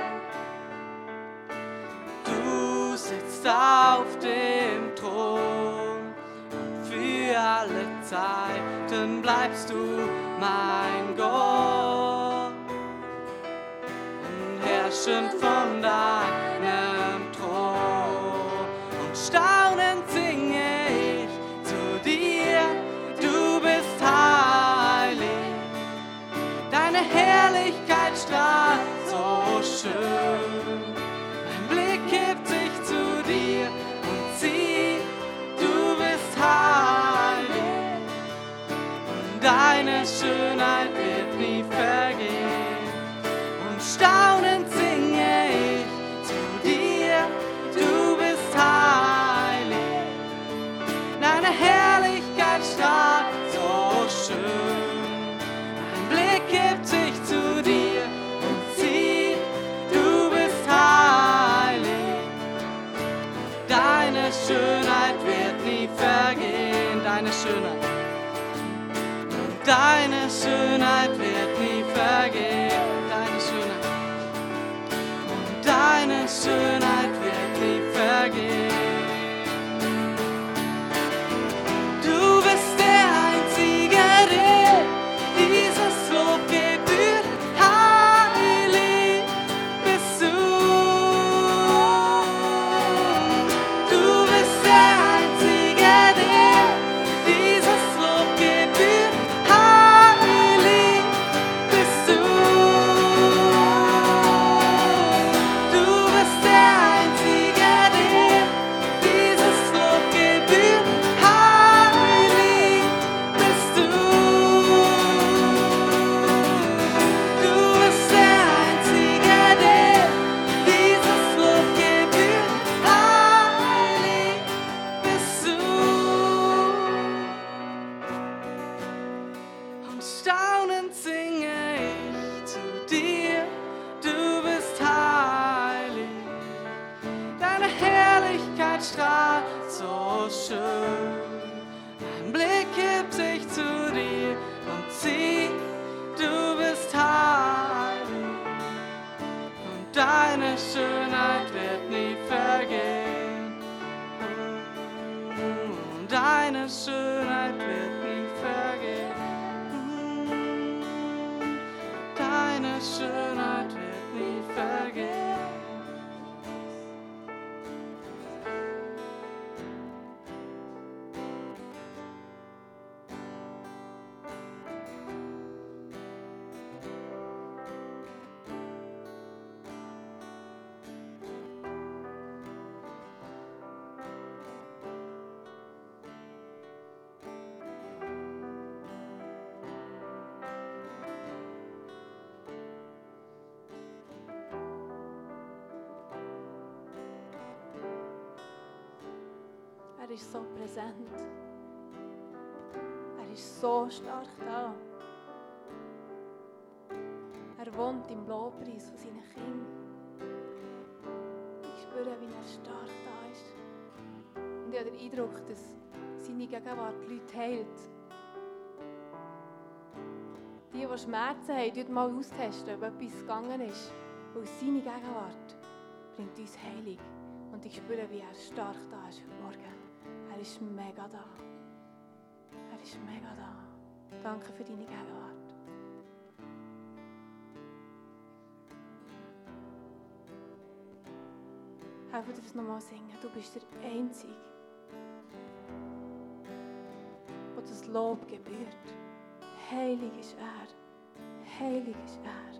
Speaker 6: Du sitzt auf dem Thron und für alle Zeiten bleibst du mein Gott und herrschst Rauschen von deinem Thron. Und staunend singe ich zu dir, du bist heilig. Deine Herrlichkeit strahlt so schön. Mein Blick hebt sich zu dir und sieht, du bist heilig. Und deine Schönheit wird nie vergehen. Und staunend singe ich zu dir, du bist heilig. Deine Herrlichkeit strahlt so schön. Mein Blick hebt sich zu dir und sieht, du bist heilig. Deine Schönheit wird nie vergehen, deine Schönheit. Deine Schönheit wird nie vergehen, deine Schönheit. Und deine Schönheit wird nie vergehen. Du bist der Einzige, der dieses Lob gebührt. Heilig bist du. Du bist der Einzige, der dieses Lob gebührt. Heilig bist du. Du bist der Einzige, der dieses Lob gebührt. Heilig bist du. Du bist der Einzige, der dieses Lob gebührt. Heilig bist du. Und staunend singe ich zu dir, du bist heilig. Deine Herrlichkeit strahlt so schön. Mein Blick hebt sich zu dir und sieht, du bist heilig. Und deine Schönheit wird nie vergehen. Und deine Schönheit wird nie vergehen. Deine Schönheit wird nie vergehen.
Speaker 7: Er ist so präsent. Er ist so stark da. Er wohnt im Lobpreis von seinen Kindern. Ich spüre, wie er stark da ist. Und ich habe den Eindruck, dass seine Gegenwart die Leute heilt. Die, die Schmerzen haben, testen mal austesten, ob etwas gegangen ist. Weil seine Gegenwart bringt uns Heilung. Und ich spüre, wie er stark da ist heute Morgen. Er ist mega da. Er ist mega da. Danke für deine Gegenwart. Helfen dir das nochmal singen. Du bist der Einzige, der das Lob gebührt. Heilig ist er. Heilig ist er.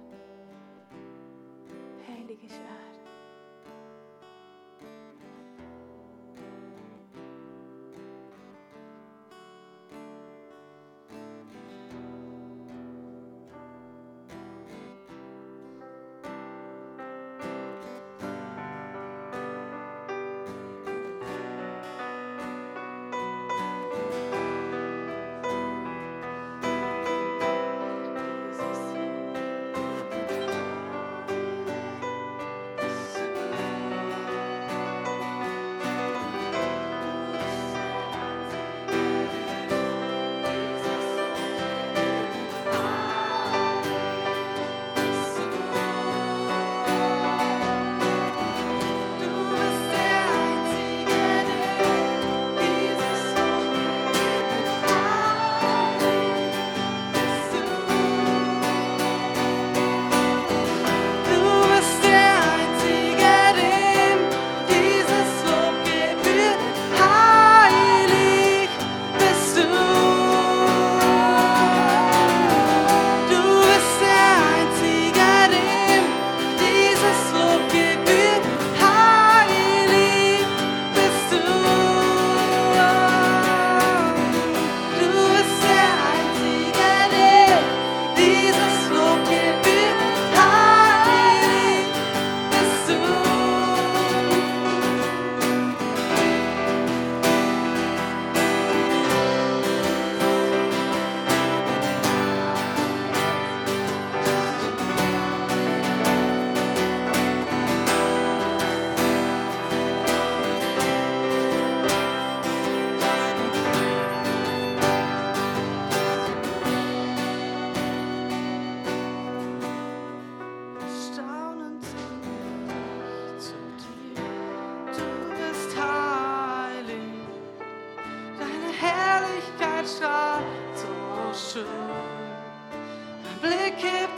Speaker 7: Heilig ist er.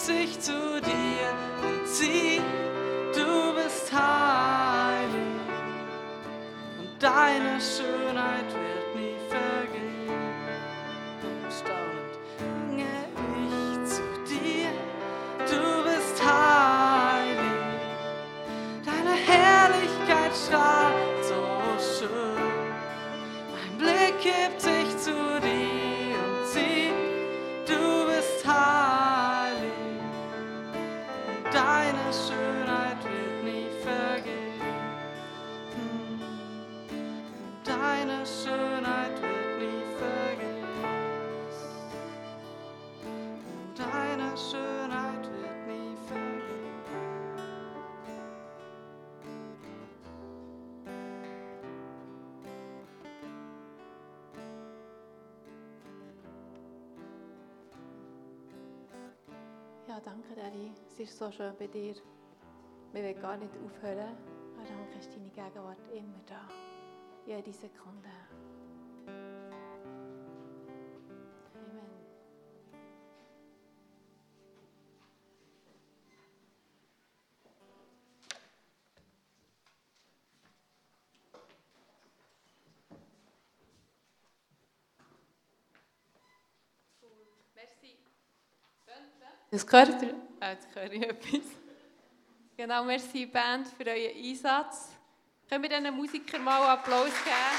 Speaker 6: sich zu dir und sie, du bist heilig und deine Schönheit wird nie vergehen. Staunend singe ich zu dir, du bist heilig, deine Herrlichkeit strahlt so schön. Mein Blick hebt sich zu dir und sie, du bist heilig und deine Schönheit wird nie vergehen. Und deine Schönheit wird nie vergehen. Und deine Schönheit wird nie vergehen.
Speaker 7: Ja, danke, Daddy. Es ist so schön bei dir. Wir wollen gar nicht aufhören. Aber danke, ist deine Gegenwart immer da. Jede Sekunde. Amen.
Speaker 5: Merci.
Speaker 7: Das gehört ihr? Ah, jetzt höre ich etwas. Genau, merci Band für euren Einsatz. Können wir diesen Musikern mal einen Applaus geben?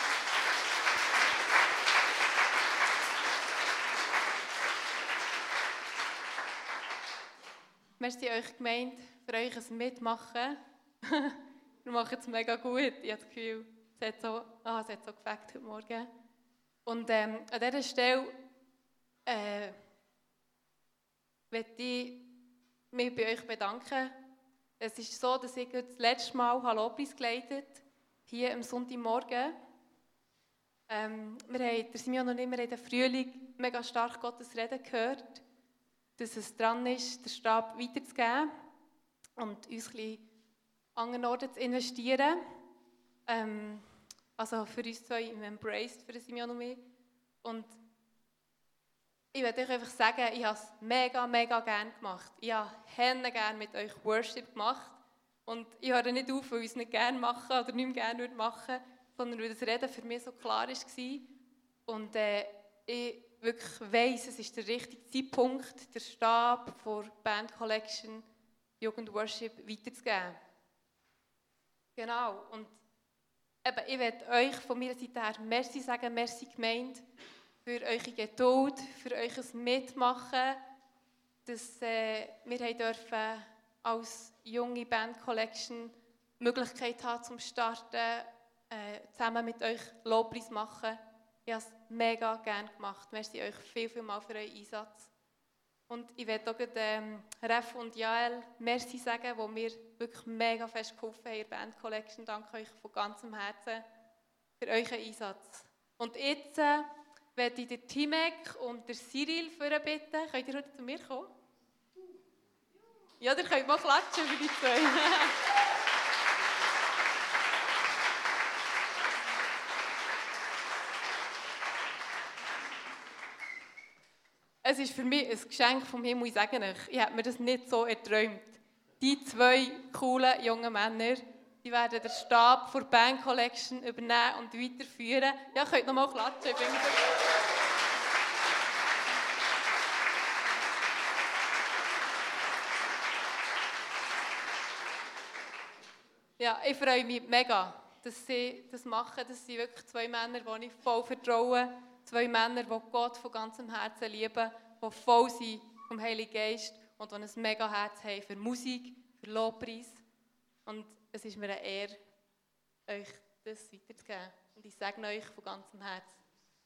Speaker 7: Merci euch Gemeinde für euch ein Mitmachen. Wir machen es mega gut. Ich habe das Gefühl, es hat so, ah, es hat so gefällt heute Morgen. Und ähm, an dieser Stelle äh, möchte ich mich bei euch bedanken. Es ist so, dass ich das letzte Mal Lobpreis geleitet habe, hier am Sonntagmorgen. Ähm, wir haben, der Simeon und ich, wir haben im Frühling mega stark Gottes Reden gehört, dass es dran ist, den Stab weiterzugeben und uns ein bisschen an anderen Orten zu investieren. Ähm, also für uns zwei im Embraced, für Simeon und mich. Und ich möchte euch einfach sagen, ich habe es mega, mega gerne gemacht. Ich habe gerne gerne mit euch Worship gemacht. Und ich höre nicht auf, weil ich es nicht gerne machen oder nicht mehr gerne machen würde, sondern weil das Reden für mich so klar war. Und äh, ich wirklich weiss, es ist der richtige Zeitpunkt, den Stab der Band Collection Jugend Worship weiterzugeben. Genau. Und eben, ich möchte euch von meiner Seite her merci sagen, merci Gemeinde, für eure Geduld, für euch Mitmachen, dass äh, wir haben dürfen als junge Band Collection die Möglichkeit haben zum Starten, äh, zusammen mit euch Lobpreis machen. Ich habe es mega gerne gemacht. Merci euch viel, viel mal für euren Einsatz. Und ich möchte auch ähm, Ref und Jael merci sagen, die mir wirklich mega fest geholfen haben in der Band Collection. Danke euch von ganzem Herzen für euren Einsatz. Und jetzt äh, werde ich den Timek und der Cyril vorher bitten. Könnt ihr heute zu mir kommen? Ja, ihr könnt mal klatschen für die zwei. Es ist für mich ein Geschenk vom Himmel, ich sage euch. Ich habe mir das nicht so erträumt. Die zwei coolen jungen Männer, die werden den Stab der Band Collection übernehmen und weiterführen. Ja, könnt noch mal klatschen. Ich finde ja, ich freue mich mega, dass sie das machen. Das sind wirklich zwei Männer, die ich voll vertraue. Zwei Männer, die Gott von ganzem Herzen lieben, die voll sind vom Heiligen Geist und die ein mega Herz haben für Musik, für Lobpreis. Und es ist mir eine Ehre, euch das weiterzugeben. Und ich sage euch von ganzem Herzen.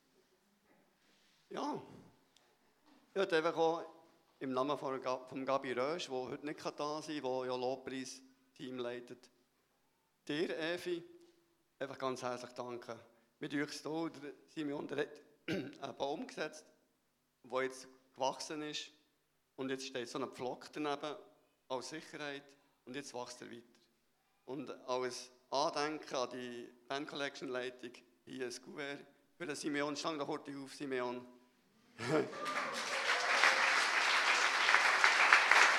Speaker 3: Ja, ich möchte einfach auch im Namen von, von Gabi Rösch, der heute nicht da sein kann, der ja Lobpreis-Team leitet, dir, Evi, einfach ganz herzlich danken. Mit euch hier, der Simeon, der hat einen Baum gesetzt, der jetzt gewachsen ist. Und jetzt steht so ein Pflock daneben als Sicherheit. Und jetzt wächst er weiter. Und als Andenken an die Band Collection Leitung hier ein Kuvert für den Simeon. Stang doch kurz auf, Simeon.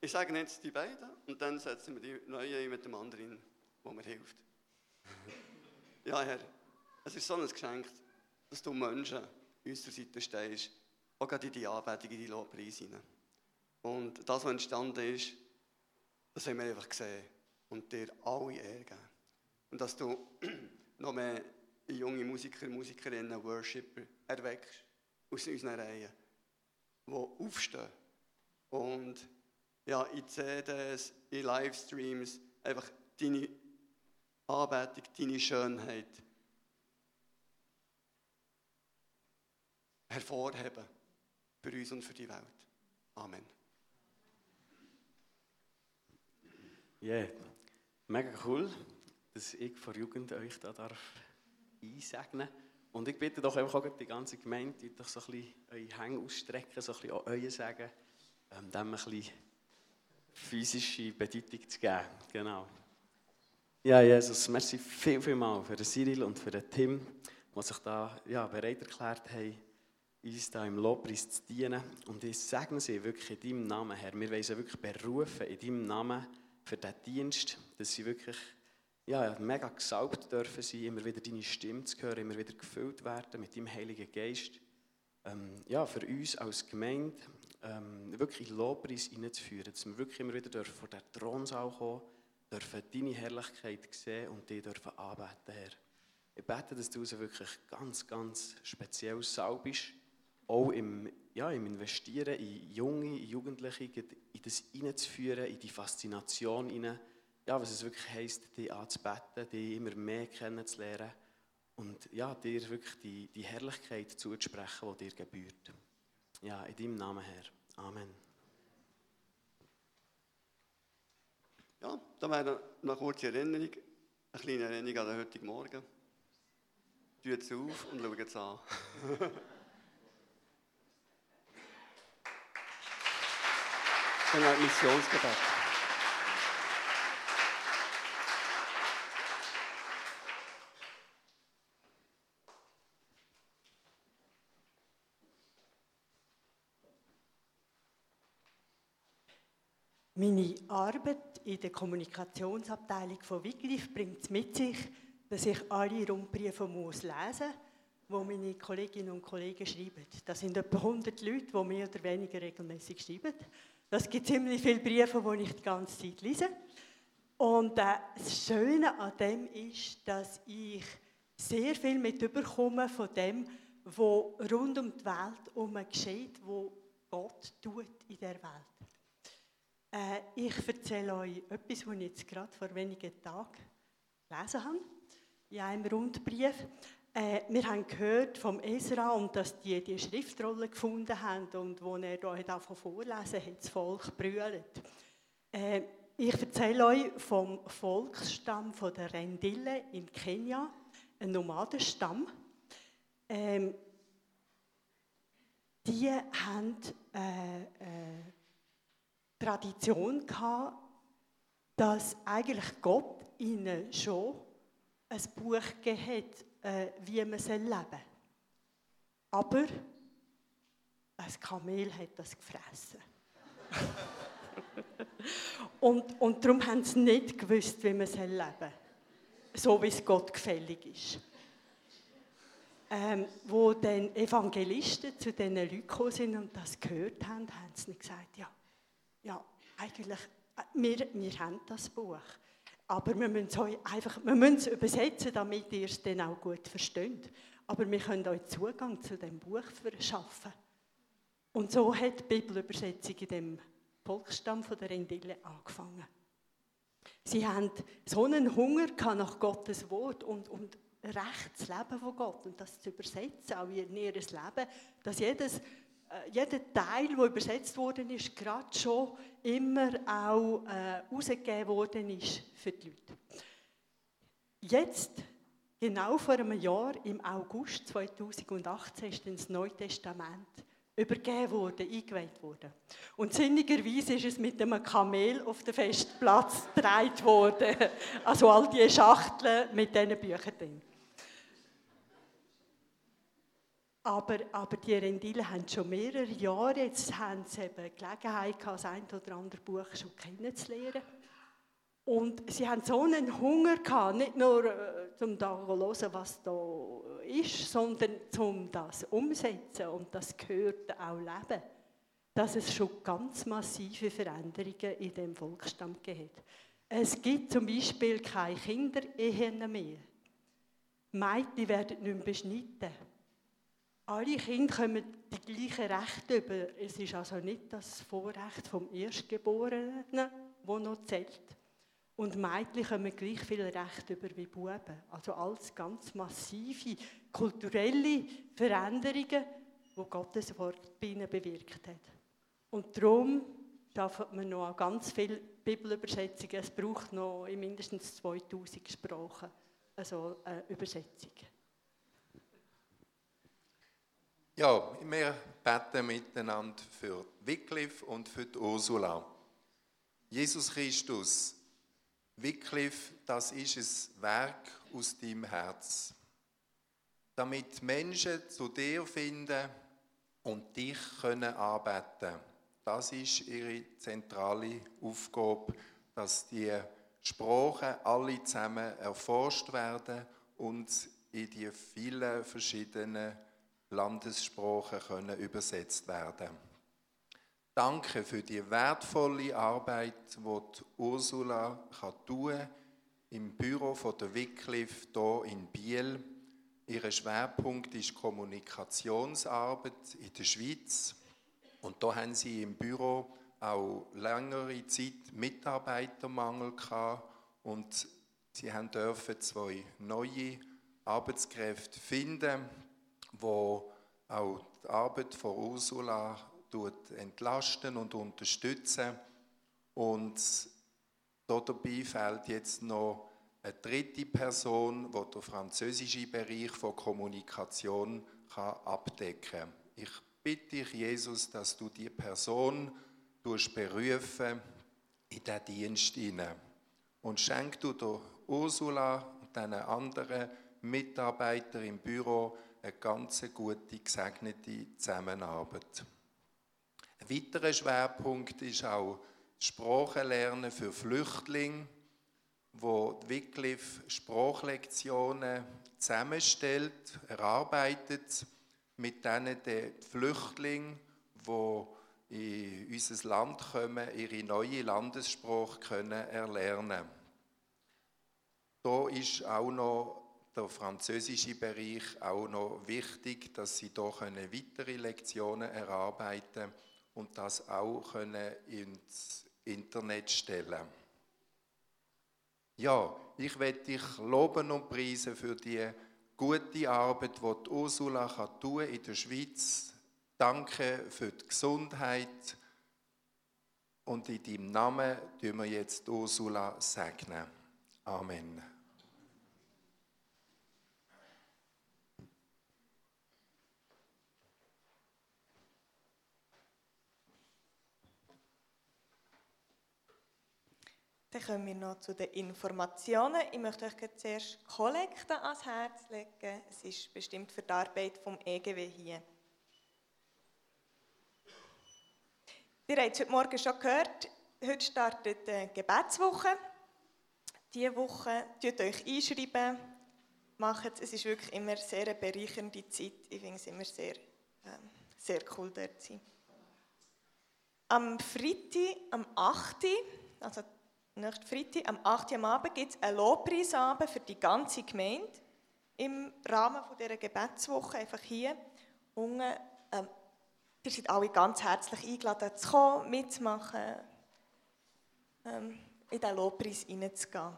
Speaker 3: ich sage jetzt die beiden und dann setzen wir die neue ein mit dem anderen, der mir hilft. Ja, Herr, es ist so ein Geschenk, dass du Menschen unserer Seite stehst, auch gerade in die Anbetung, in die Lobpreis hinein. Und das, was entstanden ist, das haben wir einfach gesehen und dir alle Ehre geben. Und dass du noch mehr junge Musiker, Musikerinnen, Worshipper erweckst aus unseren Reihen, die aufstehen und ja, in C Ds, in Livestreams einfach deine Anbetung, deine Schönheit hervorheben für uns und für die Welt. Amen.
Speaker 8: Ja, yeah. Mega cool, dass ich vor Jugend euch da darf einsegnen. Und ich bitte doch einfach auch die ganze Gemeinde, doch so ein bisschen eure Hände ausstrecken, so ein bisschen auch euer sagen, ähm, dem ein bisschen physische Bedeutung zu geben. Genau. Ja, Jesus, merci viel, viel mal für den Cyril und für den Tim, die sich da ja, bereit erklärt haben, uns da im Lobpreis zu dienen. Und ich segne sie wirklich in deinem Namen, Herr. Wir wollen sie wirklich berufen in deinem Namen für diesen Dienst, dass sie wirklich ja, mega gesalbt dürfen sein, immer wieder deine Stimme zu hören, immer wieder gefüllt werden mit deinem Heiligen Geist. Ähm, ja, für uns als Gemeinde ähm, wirklich in den Lobpreis hineinzuführen, dass wir wirklich immer wieder dürfen vor den Thronsaal kommen, dürfen deine Herrlichkeit sehen und dich dürfen anbeten, Herr. Ich bete, dass du sie wirklich ganz, ganz speziell salbst, auch im, ja, im Investieren in Junge, in Jugendliche, in das hineinzuführen, in die Faszination hinein, ja, was es wirklich heisst, dich anzubeten, dich immer mehr kennenzulernen und ja, dir wirklich die, die Herrlichkeit zuzusprechen, die dir gebührt. Ja, in deinem Namen, Herr. Amen.
Speaker 3: Ja, da wäre noch eine kurze Erinnerung, eine kleine Erinnerung an den heutigen Morgen. Tut es auf und schaut es an. Dann ein Missionsgebet.
Speaker 9: Meine Arbeit in der Kommunikationsabteilung von Wycliffe bringt es mit sich, dass ich alle Rundbriefe muss lesen muss, die meine Kolleginnen und Kollegen schreiben. Das sind etwa hundert Leute, die mehr oder weniger regelmäßig schreiben. Das gibt ziemlich viele Briefe, die ich die ganze Zeit lese. Und äh, das Schöne an dem ist, dass ich sehr viel mitbekomme von dem, was rund um die Welt herum geschieht, was Gott tut in der Welt. Äh, ich erzähle euch etwas, was ich jetzt gerade vor wenigen Tagen gelesen habe, in einem Rundbrief. Äh, wir haben gehört vom Esra und dass die die Schriftrolle gefunden haben und wo er da davon vorlesen hat das Volk brüllt. Äh, ich erzähle euch vom Volksstamm von der Rendille in Kenia, ein Nomadenstamm. Ähm, die haben äh, äh, Tradition gehabt, dass eigentlich Gott ihnen schon ein Buch gegeben hat, äh, wie man leben soll. Aber ein Kamel hat das gefressen. und, und darum haben sie nicht gewusst, wie man leben soll. So wie es Gott gefällig ist. Ähm, wo dann Evangelisten zu diesen Leuten gekommen sind und das gehört haben, haben sie gesagt, ja, ja eigentlich, wir, wir haben das Buch. Aber wir müssen es euch einfach, wir müssen es übersetzen, damit ihr es dann auch gut versteht. Aber wir können euch Zugang zu dem Buch verschaffen. Und so hat die Bibelübersetzung in dem Volksstamm von der Rendille angefangen. Sie haben so einen Hunger nach Gottes Wort und, und recht zu leben von Gott und das zu übersetzen, auch in ihr Leben, dass jedes, äh, jeder Teil, der übersetzt worden ist, gerade schon immer auch äh, ausgegeben worden ist für die Leute. Jetzt, genau vor einem Jahr, im August zweitausendachtzehn, ist das Neue Testament übergeben worden, eingeweiht worden. Und sinnigerweise ist es mit einem Kamel auf den Festplatz getragen worden. Also all diese Schachteln mit diesen Büchern drin. Aber, aber die Rendilen haben schon mehrere Jahre, jetzt haben sie eben Gelegenheit gehabt, das ein oder andere Buch schon kennenzulernen. Und sie haben so einen Hunger gehabt, nicht nur äh, um da zu hören, was da ist, sondern um das umsetzen und das gehört auch leben, dass es schon ganz massive Veränderungen in dem Volksstamm gibt. Es gibt zum Beispiel keine Kinderehen mehr. Mädchen werden nicht mehr beschnitten. Alle Kinder kommen die gleichen Rechte über. Es ist also nicht das Vorrecht vom Erstgeborenen, das noch zählt. Und Mädchen kommen gleich viel Recht über wie Buben. Also alles ganz massive kulturelle Veränderungen, die Gottes Wort bei ihnen bewirkt hat. Und darum schafft man noch ganz viele Bibelübersetzungen. Es braucht noch in mindestens zweitausend Sprachen also eine Übersetzung.
Speaker 10: Ja, wir beten miteinander für Wycliffe und für die Ursula. Jesus Christus, Wycliffe, das ist ein Werk aus deinem Herz. Damit Menschen zu dir finden und dich können anbeten. Das ist ihre zentrale Aufgabe, dass die Sprachen alle zusammen erforscht werden und in die vielen verschiedenen Landessprachen können übersetzt werden. Danke für die wertvolle Arbeit, die, die Ursula kann tun im Büro von der Wycliffe hier in Biel. Ihr Schwerpunkt ist Kommunikationsarbeit in der Schweiz. Und da haben sie im Büro auch längere Zeit Mitarbeitermangel gehabt und sie haben dürfen zwei neue Arbeitskräfte finden, wo auch die Arbeit von Ursula entlasten und unterstützen. Und dabei fehlt jetzt noch eine dritte Person, die den französischen Bereich von Kommunikation abdecken kann. Ich bitte dich, Jesus, dass du die Person berufen in diesen Dienst hinein. Und schenk du der Ursula und den anderen Mitarbeitern im Büro eine ganz gute, gesegnete Zusammenarbeit. Ein weiterer Schwerpunkt ist auch das Sprachenlernen für Flüchtlinge, wo Wycliffe Sprachlektionen zusammenstellt, erarbeitet, mit denen die Flüchtlinge, die in unser Land kommen, ihre neue Landessprache können erlernen. Da ist auch noch der französische Bereich auch noch wichtig, dass sie hier weitere Lektionen erarbeiten können und das auch können ins Internet stellen. Ja, ich möchte dich loben und preisen für die gute Arbeit, die, die Ursula kann tun in der Schweiz. Danke für die Gesundheit und in deinem Namen tun wir jetzt Ursula segnen. Amen.
Speaker 1: Dann kommen wir noch zu den Informationen. Ich möchte euch zuerst Kollekte ans Herz legen. Es ist bestimmt für die Arbeit vom E G W hier. Ihr habt es heute Morgen schon gehört, heute startet die Gebetswoche. Diese Woche schreibt euch einschreiben. Macht es. Es ist wirklich immer sehr eine bereichernde Zeit. Ich finde es immer sehr, äh, sehr cool, dort zu sein. Am Freitag, am achten also nächsten Freitag, am achten am Abend, gibt es einen Lobpreisabend für die ganze Gemeinde. Im Rahmen dieser Gebetswoche, einfach hier unten. Ähm, ihr seid alle ganz herzlich eingeladen, zu kommen, mitzumachen, ähm, in diesen Lobpreis hineinzugehen.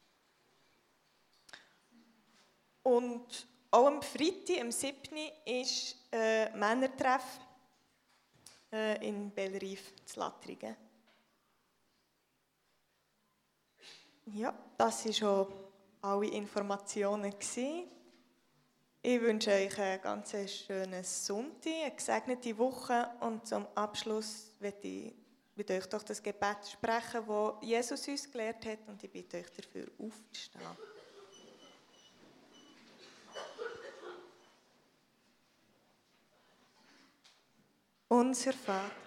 Speaker 1: Und auch am Freitag, am siebten ist äh, Männertreff äh, in Bellerive zu Lattringen. Ja, das waren schon alle Informationen. Ich wünsche euch einen ganz schönen Sonntag, eine gesegnete Woche und zum Abschluss möchte ich mit euch doch das Gebet sprechen, das Jesus uns gelehrt hat, und ich bitte euch dafür aufzustehen. Unser Vater,